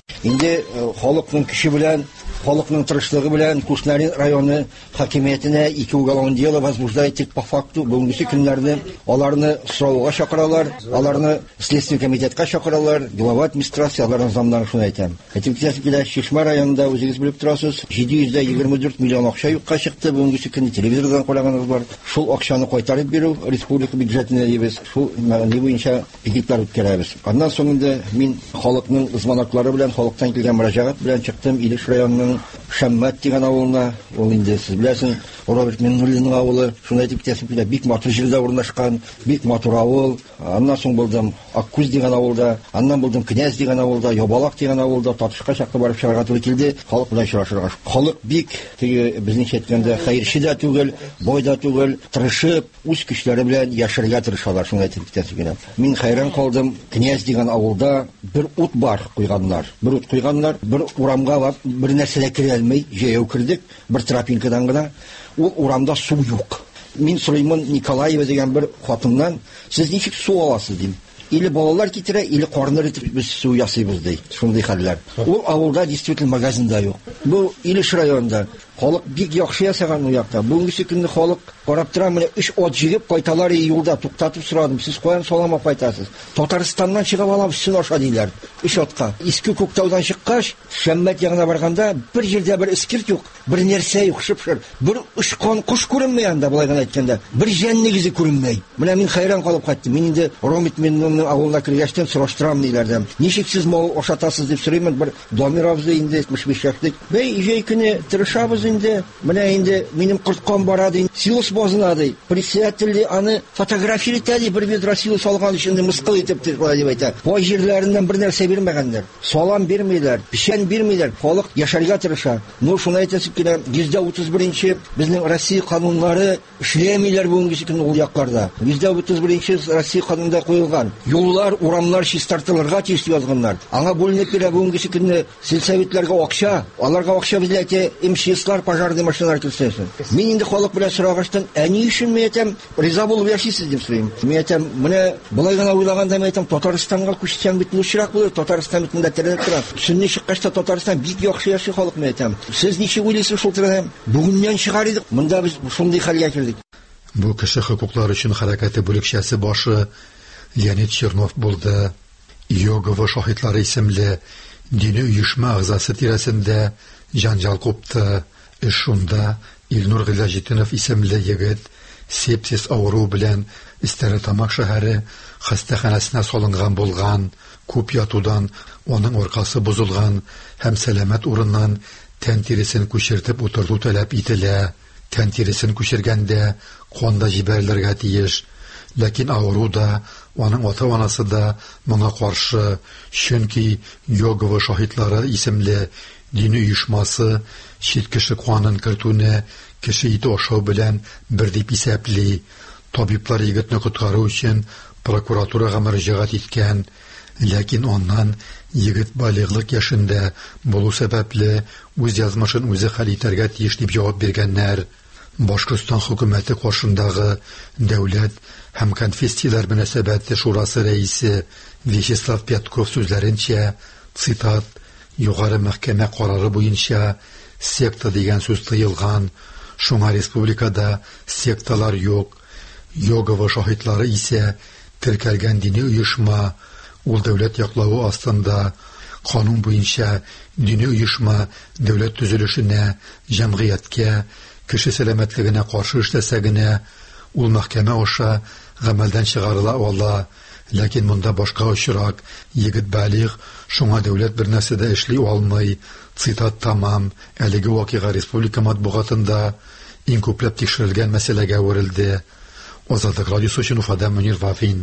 Инде халыкның көче белән, халыкның тырышлыгы белән Кушнарин районы хакимиятенә ике уголовное дело возбуждает по факту. Бүгенге көннәрдә аларны сорауга чакыралар, аларны следственный комитетка чакыралар, глава администрация аларның замнарын шуны әйтәм. Әйтәм килә Чишмә районында үзегез белеп торасыз, җиде йөз егерме дүрт миллион акча юкка чыкты. Бүгенге көнне телевизордан караганыбыз бар. Шул акчаны кайтарып бирү республика бюджетына дибез. Шул мәгълүм буенча пикетлар үткәрәбез. Аннан соң инде мин халыкның ызманаклары белән, халыктан килгән мөрәҗәгать белән чыктым Илеш районының Шәммәт дигән авылына. Ул инде сез беләсез, Роберт Миннуллинның авылы. Шуны әйтеп китәсем килә, бик матур җирдә урнашкан, бик матур авыл. Аннан соң булдым Аккүз дигән авылда, аннан булдым Князь дигән авылда, Ябалак дигән авылда татышка чакта барып чыгарга туры килде. Халык белән очрашырга. Халык бик теге безнең әйткәндә хәерче дә түгел, бой да түгел, тырышып, үз көчләре белән яшәргә тырышалар. Шуны әйтеп китәсем килә. Мин хәйран калдым. Князь дигән авылда бер ут бар куйганнар. Бер ут куйганнар, бер урамга бер нәрсә керә алмый, җәяү кирдек, бер тропинкадан гына. Ул урамда су юк. Мин Сулейман Николаева дигән бер хатыннан, сез ничек су аласыз дим. Или балалар китерә, или карныр итеп без су ясыйбыз ди. Шундый хәлләр. Ул авылда действительно магазин да юк. Бу Илеш районында халык бик яхшы ясаган у якта. Бүгенге көнне халык карап тора, менә өч от җигеп кайталар юлда, туктатып сорадым. Сез каян салама кайтасыз? Татарстаннан чыгып алабыз, син аша диләр. Өч отка. Иске Күктаудан чыккач, Шәммәт ягына барганда бер җирдә бер искирт юк, бер нәрсә юк, шып-шыр. Бер ушкан куш күренмәй анда, булай гына әйткәндә. Бер җан нигезе күренмәй. Менә мин хәйран калып кайттым. Мин инде Ромит Миннуллинның авылына кергәчтән сораштырам диләрдәм. Ничек сез мал ашатасыз дип сорыймын. Бер Домир абзый инде җитмеш биш яшьлек. Бәй, җәй көне тырышабыз инде. Менә инде минем кырткан бара ди. Силос базына ди. Председатель аны фотографиялый ди, бер ведро силос алган өчен мыскыл итеп дип әйтә. Бу җирләреннән бер нәрсә бирмәгәннәр. Салам бирмиләр, пишән бирмиләр. Халык яшәргә тырыша. Ну шуны әйтәсем килә, йөз утыз беренче безнең Россия кануннары эшләмиләр бүгенге көнне ул якларда. йөз утыз беренче Россия канунында куелган. Юллар, урамнар чистартылырга тиеш язганнар. Аңа бүленеп бирә бүгенге көнне сельсоветларга акча, аларга акча бизләтә, имчислар, пожарный машиналар килсәсен. Мин инде халык белән сорагачтан, әни өчен мен әйтәм, риза булып яшисез дип сорыйм. Мен әйтәм, менә булай гына уйлаганда мен әйтәм, Татарстанга күчсәң бит ничек булыр? Татарстан битендә терелеп тора. Сөнни чыккачта Татарстан бик яхшы яши халык мен әйтәм. Сез ничек уйлыйсыз шул турыда? Бүгеннән чыгар идек. Монда без шундый хәлгә килдек. Бу кеше хукуклары өчен хәрәкәте бүлекчәсе башы Леонид Чернов булды. Йогова шаһитлары исемле дини оешма агзасы тирәсендә җанҗал купты. Эш шунда Илнур Гыйлаҗетдинов исемле егет сепсис авыру белән Стәрлетамак шәһәре хастаханәсенә салынган булган, күп ятудан аның аркасы бузылган һәм сәламәт урыннан тән тиресен күчертеп утырту таләп ителә. Тән тиресен күчергәндә канда җибәрелергә тиеш. Ләкин авыруда аның ата-анасы да моңа каршы, чөнки Йогова шаһитлары исемле дини оешмасы чит кеше канын кертүне кеше ите ашау белән бер дип исәпли. Табиблар егетне коткару өчен прокуратурага мөрәҗәгать иткән, ләкин аннан егет балиглык яшендә булу сәбәпле үз язмышын үзе хәл итәргә тиеш дип җавап биргәннәр. Башкортстан хөкүмәте каршындагы дәүләт һәм конфессияләр мөнәсәбәте шурасы рәисе Вячеслав Пятков сүзләренчә, цитат: "Югары мәхкәмә карары буенча секта дигән сүз тыелган, шуңа республикада секталар юк. Йогова шаһитлары исә теркәлгән дини оешма, ул дәүләт яклауы астында. Канун буенча дини оешма дәүләт төзелешенә, җәмгыятькә, кеше сәламәтлегенә каршы эшләсә генә, ул мәхкәмә аша гамәлдән чыгарыла ала. Ләкин монда башка очрак, егет балиг, шуңа дәүләт бер нәрсә дә эшли алмый." Цитат тамам. Әлеге вакыйга республика матбугатында иң күпләп тикшерелгән мәсьәләгә үрелде. Азатлык радиосы өчен Уфадан Мөнир Вафин.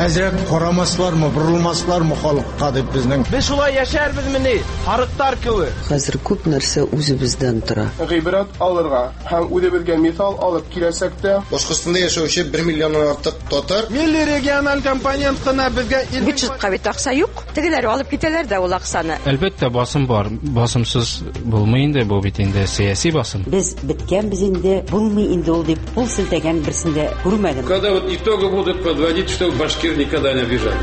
әзрәк карамаслармы, борылмаслармы халыкка дип безнең. Без шулай яшәрбезмени? Харыктар кеби. Хәзер күп нәрсә үзебездән тора. Гыйбрат алырга һәм үзебезгә мисал алып киләсәк тә, Башкортстанда яшәүче бер миллионнан артык татар милли региональ компонент кына безгә бюджетка бит акча юк. Тегеләр алып китәләр дә ул акчаны. Әлбәттә басым бар. Басымсыз булмый инде бу бит инде сиясәт басым. Без биткән без инде булмый инде ул дип кул селтәгән берсендә күрмәдем. Когда вот итоги будут подводить, что башкир никогда не обижали.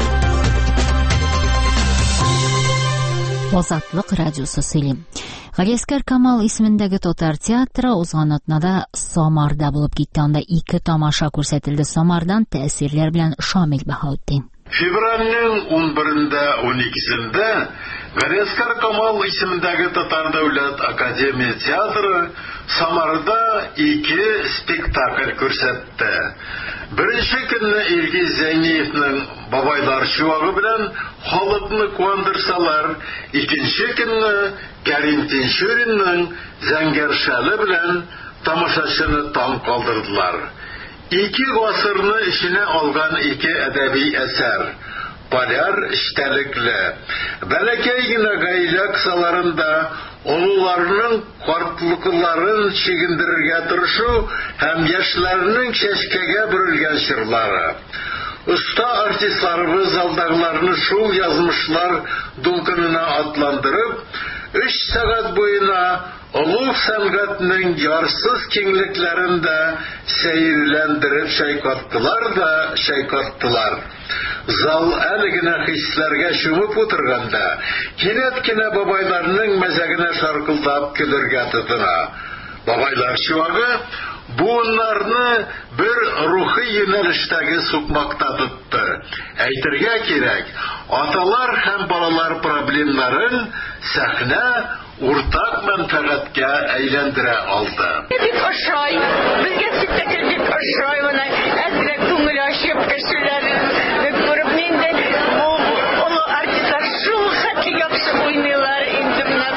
Азатлык радиосы сөйлим. Галиәскәр Камал исемендәге татар театры узган атнада Самарда булып китте. Анда ике тамаша күрсәтелде. Самардан тәэсирләр белән Шамил Баһаутдин. Февральнең унберендә уникесендә Галиәскәр Камал исемендәге Татар дәүләт академия театры Самарда ике спектакль күрсәтте. Беренче көнне Илгиз Зәйниевның Бабайлар чуагы белән халыкны куандырсалар, икенче көнне Кәрим Тинчуринның Зәңгәр шәле белән тамашачыны таң калдырдылар. Ике гасырны эченә алган ике әдәби әсәр. Поляр эчтәлекле. Бәләкәй генә гаилә кысаларында олыларның картлыкларын чигендерергә тырышу һәм яшьләрнең чәчкәгә бөрелгән чырлары. Уста артистларыбыз алдагыларны шул язмышлар дулкынына атландырып, өч сәгать буена олуг сәнгатьнең ярсыз киңлекләрендә сәерләндереп шайкаттылар да шайкаттылар. Зал әле генә хисләргә чумып утырганда, кинәт кенә бабайларның мәзәгенә шаркылдап көлергә тотына. Бабайлар чуагы буыннарны бер рухи юнәлештәге сукмакта тотты. Әйтергә кирәк, аталар һәм балалар проблемнарын сәхнә уртак мәнфәгатькә әйләндерә алды. Бик ошай, безгә спектакль бик ошай, моны әзрәк күңел ачып кешеләрне күреп инде олы артистлар шул хәтле яхшы уйныйлар инде менә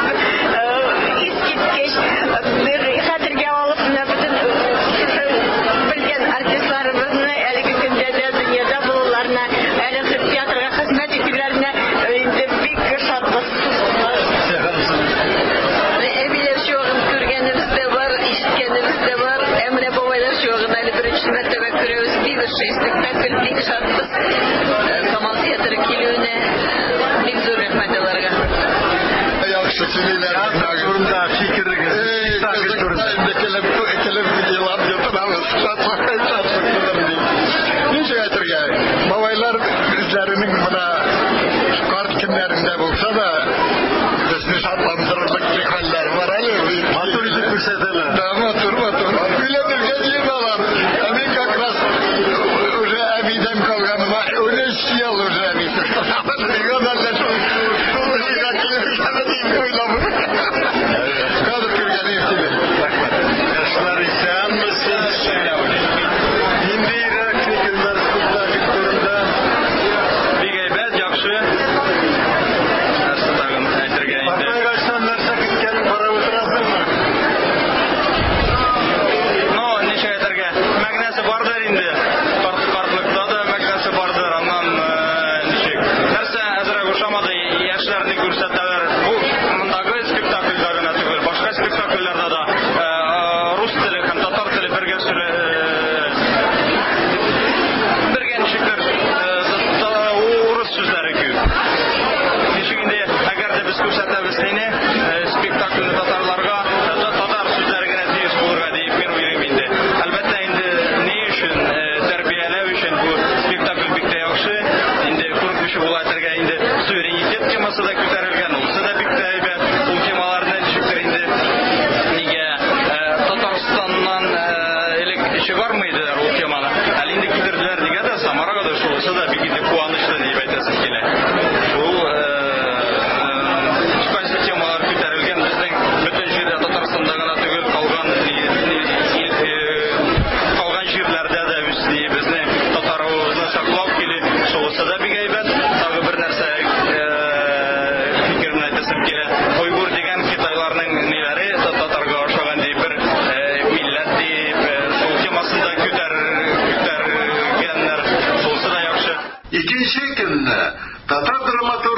искиткеч бер хәтергә алып менә бөтен белгән артистларыбызны әлеге көндә дә дөньяда булуларына, әлеге театрга хезмәт итүләренә инде бик шатлык. Спектакль бик шатбыз. Камал театры килүенә бик зур рәхмәт аларга. Яхшы сөйләр. Турында фикерегез. Спектакль турында инде килеп килеп елап ятабыз. Ничә әйтергә? Бабайлар үзләренең моны карт көннәрендә булса да безне шатландырырлык бик хәлләр бар әле. Матур итеп күрсәтәләр. Да, матур, матур. Күләмергә җыйналар. Әмин как раз уже әбидән калган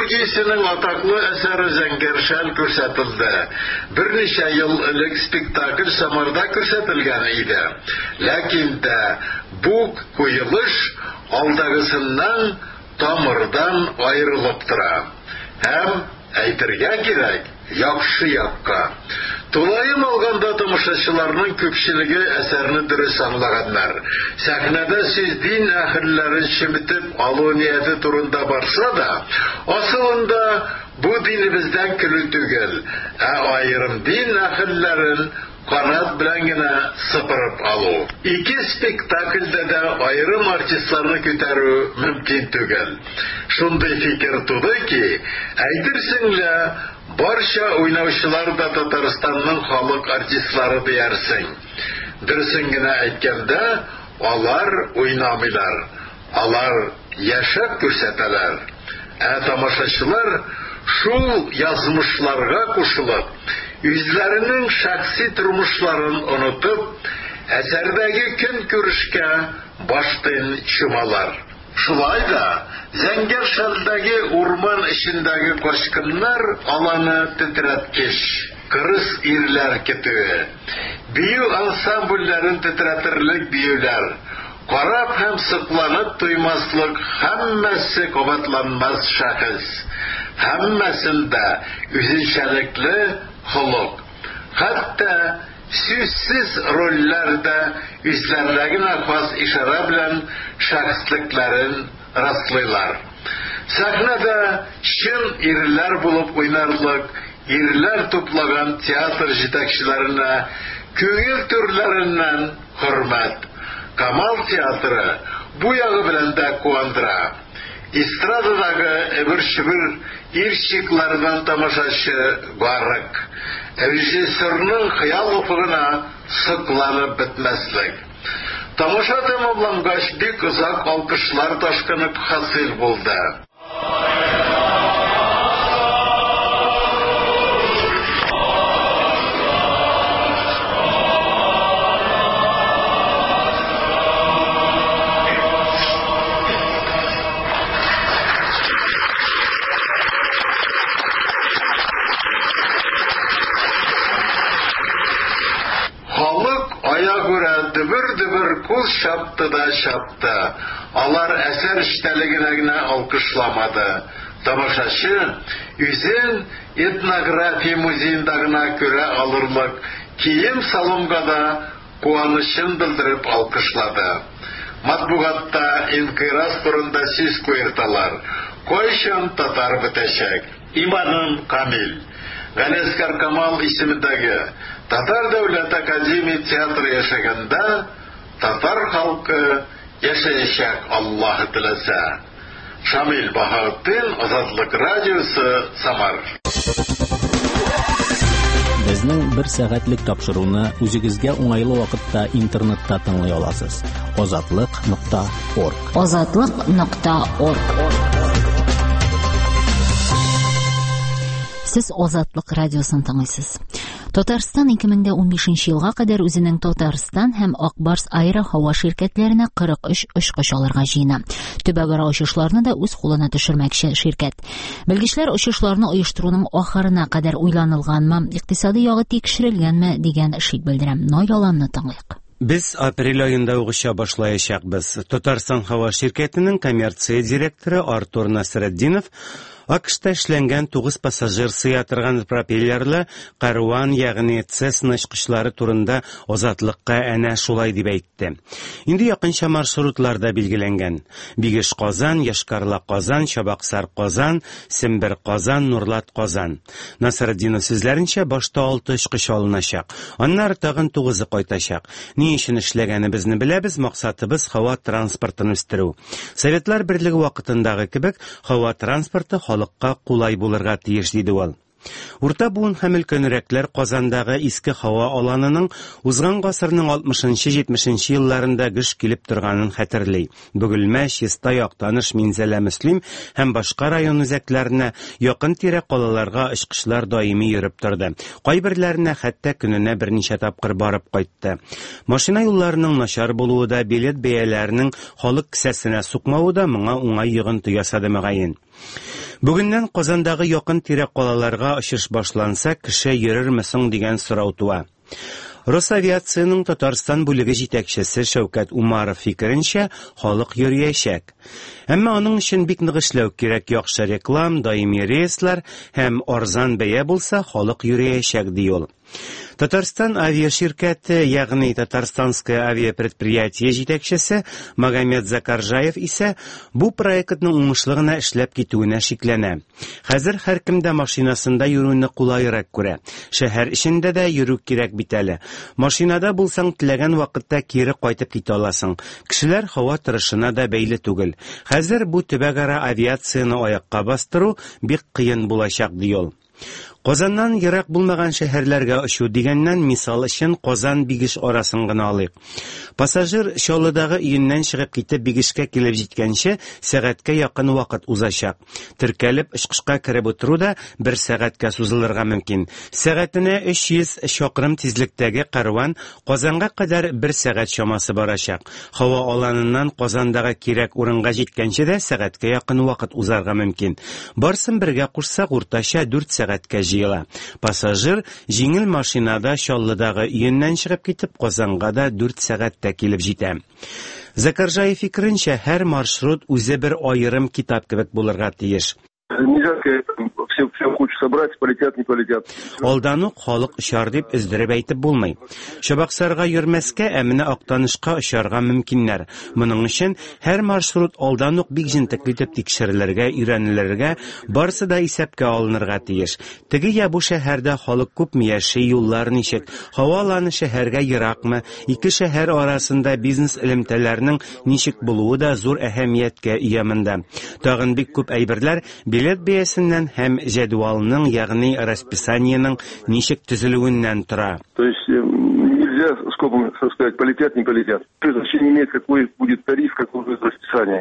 драматургиясенең атаклы әсәре Зәңгәр шәл күрсәтелде. Берничә ел элек спектакль Самарда күрсәтелгән иде. Ләкин дә бу куелыш алдагысыннан тамырдан аерылып тора. Һәм әйтергә кирәк, яхшы якка. Тулайым алганда тамашачыларның күпчелеге әсәрне дөрес аңлаганнар. Сәхнәдә сүз дин әһелләрен шимитеп алу нияте турында барса да, асылында бу динебездән көлү түгел, ә аерым дин әһелләрен канат белән генә сыпырып алу. Ике спектакльдә дә аерым артистларны күтәрү мөмкин түгел. Шундый фикер туды ки, әйтерсең лә барча уйнаучылар да Татарстанның халык артистлары диярсең. Дөресен генә әйткәндә, алар уйнамыйлар, алар яшәп күрсәтәләр. Ә тамашачылар шул язмышларга кушылып, үзләренең шәхси тормышларын онытып, әсәрдәге көн күрешкә баштын чумалар. Шулай да Зәңгәр шәлдәге урман эчендәге качкыннар аланы тетрәткеч, кырыс ирләр көтүе, бию ансамбльләрен тетрәтерлек биюләр, карап һәм сыкланып туймаслык һәммәсе кабатланмас шәхес, һәммәсендә үзенчәлекле холык. Хәтта сүзсез рольләрдә үзләренә хас ишара белән шәхслекләрен раслыйлар. Сәхнәдә чын ирләр булып уйнарлык, ирләр туплаган театр җитәкчеләренә күңел төрләреннән хөрмәт. Камал театры бу ягы белән дә куандыра. Эстрададагы әбер-шибер ирчиклардан тамашачы барык. Режиссерның хыял уфыгына сыкланып бетмәслек. Тамаша тәмамлангач бик озак алкышлар ташкынып хасил булды. Дөбер-дөбер күз шапты да шапты. Алар әсәр эчтәлегенә генә алкышламады. Тамашачы үзен этнография музеенда гына күрә алырлык кием салымга да куанычын белдереп алкышлады. Матбугатта инкыйраз турында сүз куерталар. Кайчан татар бетәчәк? Иманым Камил. Галескар Камал исемендәге Татар дәүләт академия театры яшәгәндә татар халкы яшәячәк, Аллаһ теләсә. Шамил Баһаутдин, Азатлык радиосы, Самар. Безнең бер сәгатьлек тапшыруны үзегезгә уңайлы вакытта интернетта тыңлый аласыз. азатлык нокта орг. азатлык нокта орг. Сез Азатлык радиосын тыңлыйсыз. Татарстан ике мең унбишенче елга кадәр үзенең Татарстан һәм Акбарс аэро һава ширкәтләренә кырык өч очкыч алырга җыена. Төбәгара очышларны да үз кулына төшермәкче ширкәт. Белгечләр очышларны оештыруның ахырына кадәр уйланылганмы, икътисади ягы тикшерелгәнме дигән шик белдерә. Яланны тыңлыйк. Без апрель айында угыша башлаячакбыз. Татарстан һава ширкәтенең коммерция директоры Артур Насретдинов АКШта эшләнгән тугыз пассажир сыя торган пропеллерлы Карван, ягъни Цесна очкычлары турында Азатлыкка әнә шулай дип әйтте. Инде якынча маршрутларда билгеләнгән. Бигеш-Казан, Яшкарла-Казан, Чабаксар-Казан, Сембер-Казан, Нурлат-Казан. Насретдинов сүзләренчә, башта алты очкыч алыначак. Аннары тагын тугызы кайтачак. Ни өчен эшләгәнебезне беләбез, максатыбыз һава транспортын үстерү. Советлар Берлеге вакытындагы кебек һава транспорты халыкка кулай булырга тиеш диде ул. Урта буын һәм өлкәнрәкләр Казандагы иске һава аланының узган гасырның алтмышынчы-җитмешенче елларында гыш килеп торганын хәтерли. Бөгелмә, Чиста, Яктаныш, Минзәлә, Мөслим һәм башка район үзәкләренә, якын тирә калаларга очкычлар даими йөреп торды. Кайберләренә хәтта көненә берничә тапкыр барып кайтты. Машина юлларының начар булуы да, билет бәяләренең халык кесәсенә сукмавы да моңа уңай йогынты ясады мөгаен. Бүгеннән Казандагы якын тирә калаларга очыш башланса, кеше йөрерме соң дигән сорау туа. Росавиациянең Татарстан бүлеге җитәкчесе Шәүкәт Умаров фикеренчә, халык йөрәячәк. Әмма аның өчен бик нык эшләү кирәк, яхшы реклам, даими рейслар һәм арзан бәя булса, халык йөрәячәк ди ул. Татарстан авиаширкәте, ягъни Татарстанское авиапредприятие җитәкчесе Магомед Закаржаев исә бу проектның уңышлы гына эшләп китүенә шикләнә. Хәзер һәркемдә машинасында йөрүне кулайрак күрә. Шәһәр эчендә дә йөрү кирәк бит әле. Машинада булсаң, теләгән вакытта кире кайтып китә аласың. Кешеләр һава торышына да бәйле түгел. Хәзер бу төбәгара авиацияны аякка бастыру бик кыен булачак ди ул. Казаннан ерак булмаган шәһәрләргә очу дигәннән мисал өчен Казан Бигеш арасын гына алыйк. Пассажир Чаллыдагы өеннән чыгып китеп Бигешкә килеп җиткәнче сәгатькә якын вакыт узачак. Теркәлеп очкышка кереп утыру да бер сәгатькә сузылырга мөмкин. Сәгатенә өч йөз чакрым тизлектәге кәрван Казанга кадәр бер сәгать чамасы барачак. Һава аланыннан Казандагы кирәк урынга җиткәнче дә сәгатькә якын вакыт узарга мөмкин. Барсын бергә кушсак, уртача дүрт сәгатькә җыела. Пассажир җиңел машинада Чаллыдагы өеннән чыгып китеп Казанга да дүрт сәгатьтә килеп җитә. Закаржаев фикеренчә, һәр маршрут үзе бер аерым китап кебек булырга тиеш. Всем, всем кучу собрать, полетят, не полетят. Алдан ук халык очар дип өздереп әйтеп булмый. Чабаксарга йөрмәскә, әмне Актанышка очарга мөмкиннәр. Моның өчен һәр маршрут алдан ук бик җентекле итеп тикшерелергә, өйрәнелергә, барысы да исәпкә алынырга тиеш. Теге я бу шәһәрдә халык күпме яши, юллар ничек, һава аланы шәһәргә еракмы, ике шәһәр арасында бизнес элемтәләренең ничек булуы да зур әһәмияткә ия монда. Тагын бик күп әйберләр билет бәясеннән һәм җадвалның, ягъни расписаниеның ничек төзелүеннән тора. То есть нельзя, сколько сказать, полетят, не полетят. То есть вообще не имеет, какой будет тариф, какое будет расписание.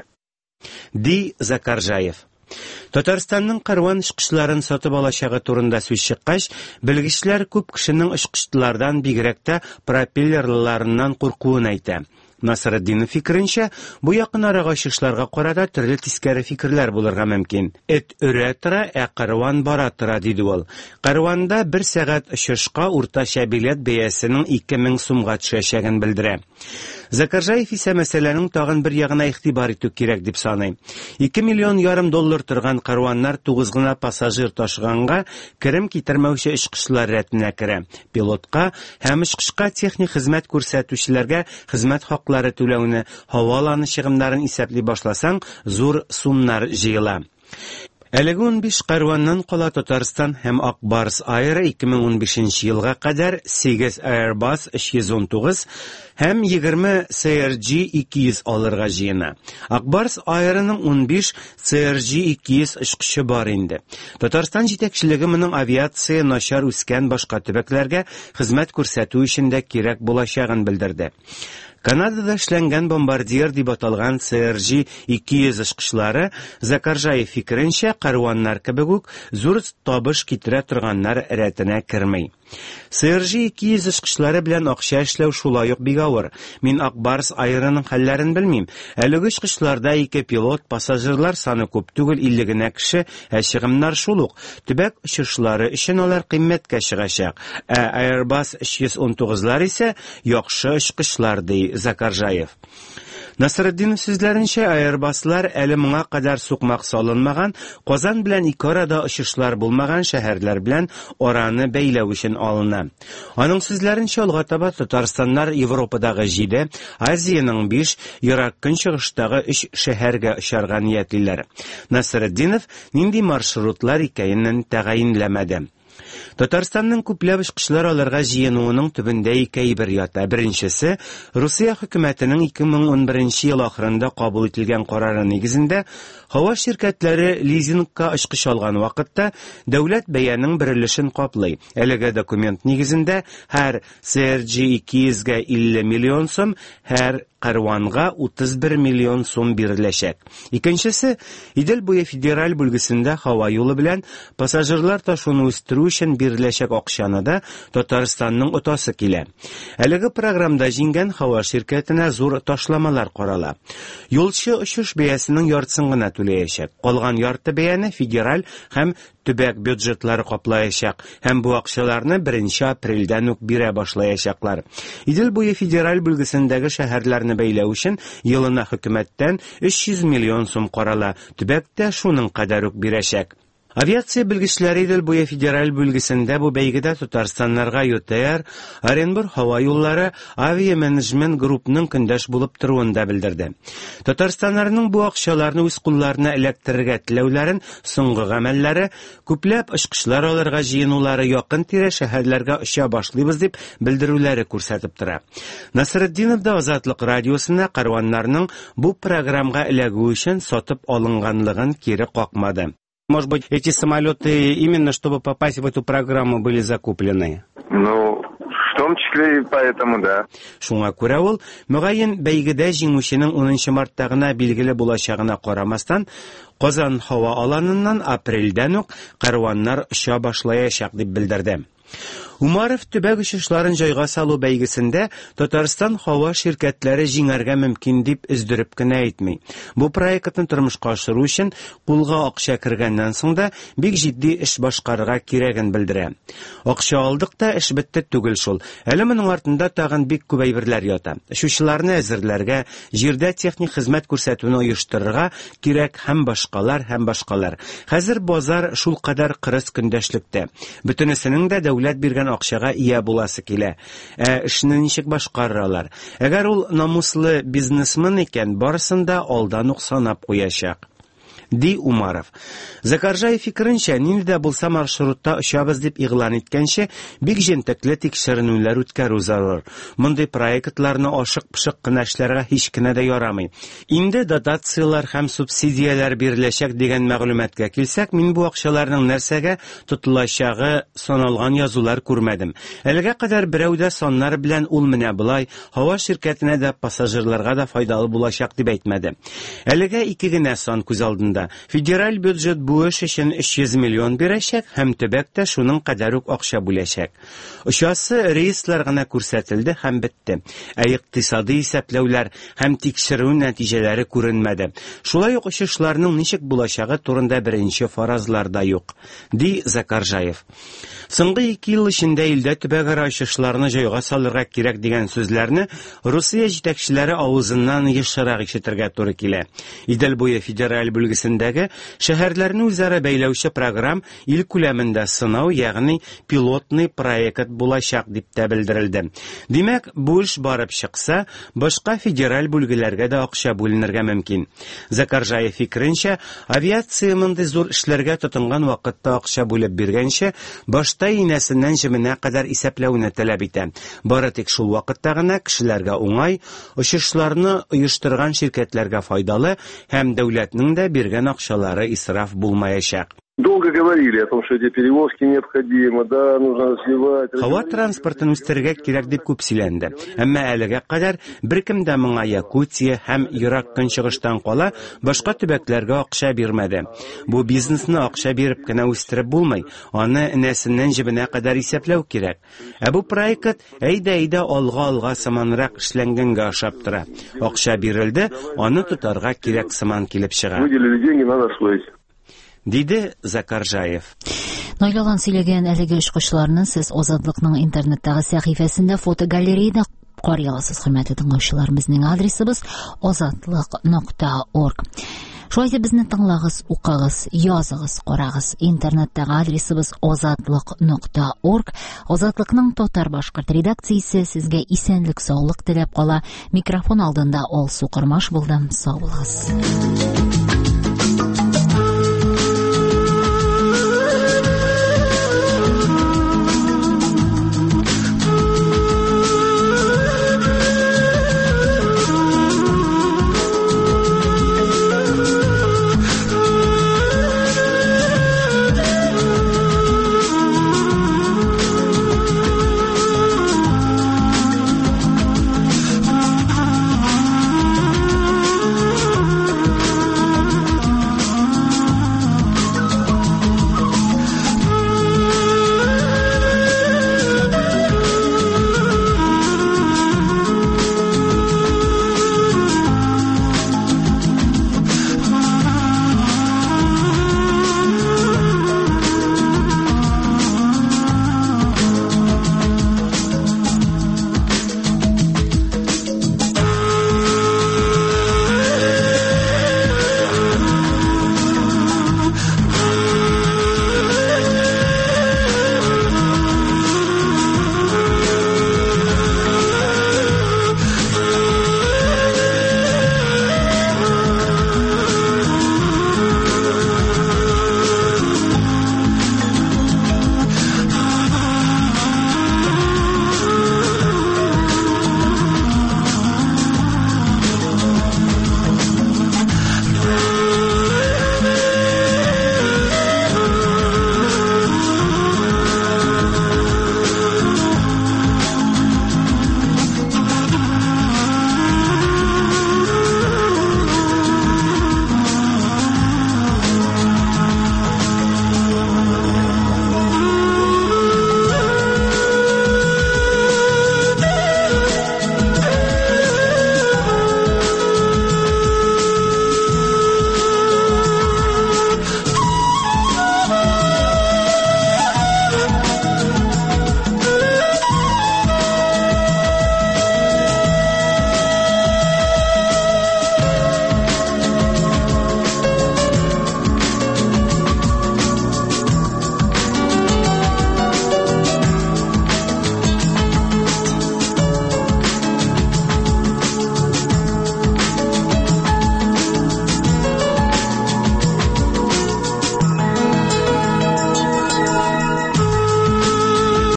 Ди Закаржаев. Татарстанның кәрван очкышларын сатып алачагы турында сүз чыккач, белгечләр күп кешенең очкычлардан бигрәк тә пропеллерларыннан куркуын әйтә. Насретдинов фикеренчә, бу якын арага очышларга карата төрле тискәре фикерләр булырга мөмкин. Эт өрә тора, ә кәрван бара тора, диде ул. Кәрванда бер сәгать очышка уртача билет бәясенең ике мең сумга төшәчәген белдерә. Закаржаев исә мәсьәләнең тагын бер ягына игътибар итү кирәк дип саный. ике миллион ярым доллар торган кәрваннар тугыз гына пассажир ташыганга керем китермәүче очкычлар рәтенә керә. Пилотка һәм очкышка техник хезмәт күрсәтүчеләргә хезмәт хаклары түләүне, һава аланы чыгымнарын исәпли башласаң, зур сумнар җыела. Әлеге унбиш кәрваннан кала Татарстан һәм Акбарс Air ике мең унбишенче елга кадәр сигез Airbus өч йөз ун тугыз һәм егерме си ар джи ике йөз алырга җыена. Акбарс Air'ның унбиш си ар джи ике йөз очкычы бар инде. Татарстан җитәкчелеге моның авиация начар үскән башка төбәкләргә хезмәт күрсәтү өчен дә кирәк булачагын белдерде. Канадада эшләнгән бомбардир дип аталган си ар джи ике йөз очкычлары Закаржаев фикеренчә кәрваннар кебек үк зур табыш китерә торганнар рәтенә керми. си ар джи ике йөз очкычлары белән акча эшләү шулай ук бик авыр. Мин Акбарс Air'ның хәлләрен белмим. Әлеге очкычларда ике пилот, пассажирлар саны күп түгел, илле генә кеше, ә чыгымнар шул ук. Төбәк очышлары өчен алар кыйммәткә чыгачак. Ә Airbus өч йөз ун тугызлар исә яхшы очкычлар ди Закаржаев. Насретдинов сүзләренчә, Airbus'лар әле моңа кадәр сукмак салынмаган, Казан белән ике арада очышлар булмаган шәһәрләр белән араны бәйләү өчен алына. Аның сүзләренчә, алга таба Татарстаннар Европадагы җиде, Азияның биш, ерак көнчыгыштагы өч шәһәргә очарга ниятлиләр. Насретдинов нинди маршрутлар икәнен тәгаенләмәде. Татарстанның күпләп очкычлар алырга җыенуының төбендә ике әйбер ята. Беренчесе, Русия хөкүмәтенең ике мең унберенче ел ахырында кабул ителгән карары нигезендә һава ширкәтләре лизингка очкыч алган вакытта дәүләт бәянең бер өлешен каплый. Әлеге документ нигезендә һәр си ар джи ике йөзгә илле миллион сум, һәр кәрванга утыз бер миллион сум биреләчәк. Икенчесе, Идел буе федераль бүлгесендә һава юлы белән пассажирлар ташуны үстерү өчен өчен биреләчәк акчаны да Татарстанның утасы килә. Әлеге программда җиңгән һава ширкәтенә зур ташламалар карала. Юлчы очыш бәясенең яртысын гына түләячәк. Калган ярты бәяне федераль һәм төбәк бюджетлары каплаячак һәм бу акчаларны беренче апрельдән үк бирә башлаячаклар. Идел буе федераль бүлгесендәге шәһәрләрне бәйләү өчен елына хөкүмәттән өч йөз миллион сум карала. Төбәктә шуның кадәр үк бирәчәк. Авиация белгечләре Идел буе федераль бүлгесендә бу бәйгедә Татарстаннарга ЮТР, Оренбур һава юллары авиаменеджмент группның көндәш булып торуын да белдерде. Татарстаннарның бу акчаларны үз кулларына эләктерергә теләүләрен, соңгы гамәлләре, күпләп очкычлар алырга җыенулары якын тирә шәһәрләргә оча башлыйбыз дип белдерүләре күрсәтеп тора. Насретдинов да Азатлык радиосына карваннарның бу программага эләгү өчен сатып алынганлыгын кире какмады. Может быть, эти самолеты именно чтобы попасть в эту программу были закуплены? Ну, в том числе и поэтому, да. Шуңа күрә ул, мөгаен бәйгедә җиңүченең унынчы мартта гына билгеле булачагына карамастан, Казан һава аланыннан апрельдән үк карваннар оча башлаячак дип белдерде. Умаров төбәк очышларын җайга салу бәйгесендә Татарстан һава ширкәтләре җиңәргә мөмкин дип өздереп кенә әйтми. Бу проектны тормышка ашыру өчен кулга акча кергәннән соң да бик җитди эш башкарырга кирәген белдерә. Акча алдык та эш бетте түгел шул. Әле моның артында тагын бик күп әйберләр ята. Шушыларны әзерләргә, җирдә техник хезмәт күрсәтүне оештырырга кирәк һәм башкалар һәм башкалар. Хәзер базар шул кадәр кырыс көндәшлектә. Бөтенесенең дә дәүләт биргән акчага ия буласы килә. Ә эшне ничек башкаралар? Әгәр ул намуслы бизнесмен икән, барысын да алдан ук санап куячак. Ди Умаров. Закаржаев фикеренчә, нинди дә булса маршрутта очабыз дип игълан иткәнче, бик җентекле тикшеренүләр үткәрү зарур. Мондый проектларны ашык-пышык кына эшләргә һич кенә дә ярамый. Инде дотациялар һәм субсидияләр биреләчәк дигән мәгълүматкә килсәк, мин бу акчаларның нәрсәгә тотылачагы саналган язулар күрмәдем. Әлегә кадәр берәү дә саннар белән ул менә булай, һава ширкәтенә дә пассажирларга да файдалы булачак дип әйтмәде. Әлегә ике генә сан күз алдында. Федераль бюджет бу эш өчен өч йөз миллион бирәчәк һәм төбәктә шуның кадәр үк акча бүләчәк. Очасы рейслар гына күрсәтелде һәм бетте. Ә икътисади исәпләүләр һәм тикшерү нәтиҗәләре күренмәде. Шулай ук очышларның ничек булачагы турында беренче фаразлар да юк, ди Закаржаев. Соңгы ике ел эчендә илдә төбәкара очышларны җайга салырга кирәк дигән сүзләрне Русия җитәкчеләре авызыннан ешрак ишетергә туры килә. Идел буе федераль бүлгесендәге шәһәрләрне үзара бәйләүче программ ил күләмендә сынау, ягъни пилотный проект булачак дип тә белдерелде. Димәк, бу эш барып чыкса, башка федераль бүлгеләргә дә акча бүленергә мөмкин. Закаржаев фикеренчә, авиация мондый зур эшләргә тотынган вакытта акча бүлеп биргәнче, башта инәсеннән җименә кадәр исәпләүне таләп итә. Бары тик шул вакытта гына кешеләргә уңай, очышларны оештырган ширкәтләргә файдалы һәм дәүләтнең дә биргән акчалары исраф булмаячак. Долго говорили о том, что эти перевозки необходимы, да, нужно развивать. Һава транспортын үстерергә кирәк дип күп сөйләнде. Әмма әлегә кадәр беркем дә моңа Якутия һәм ерак көнчыгыштан кала башка төбәкләргә акча бирмәде. Бу бизнесны акча биреп кенә үстереп булмый, аны нәсеннән җибенә кадәр исәпләү кирәк. Ә бу проект әйдә-әйдә алга-алга сыманрак эшләнгәнгә ошап тора. Акча бирелде, аны тотарга кирәк сыман килеп чыга. Выделили деньги, надо освоить. Диде Закаржаев. Найлалан сөйләгән әлеге очкычларны сез Азатлыкның интернеттагы сәхифәсендә фотогалереяда карый аласыз, хөрмәтле тыңлаучылар. Безнең адресыбыз азатлык нокта орг. Шулай да безне тыңлагыз, укыгыз, языгыз, карагыз. Интернеттагы адресыбыз азатлык нокта орг. Азатлыкның татар-башкорт редакциясе сезгә исәнлек, саулык теләп кала. Микрофон алдында Алсу Кырмаш булдым. Сау булыгыз.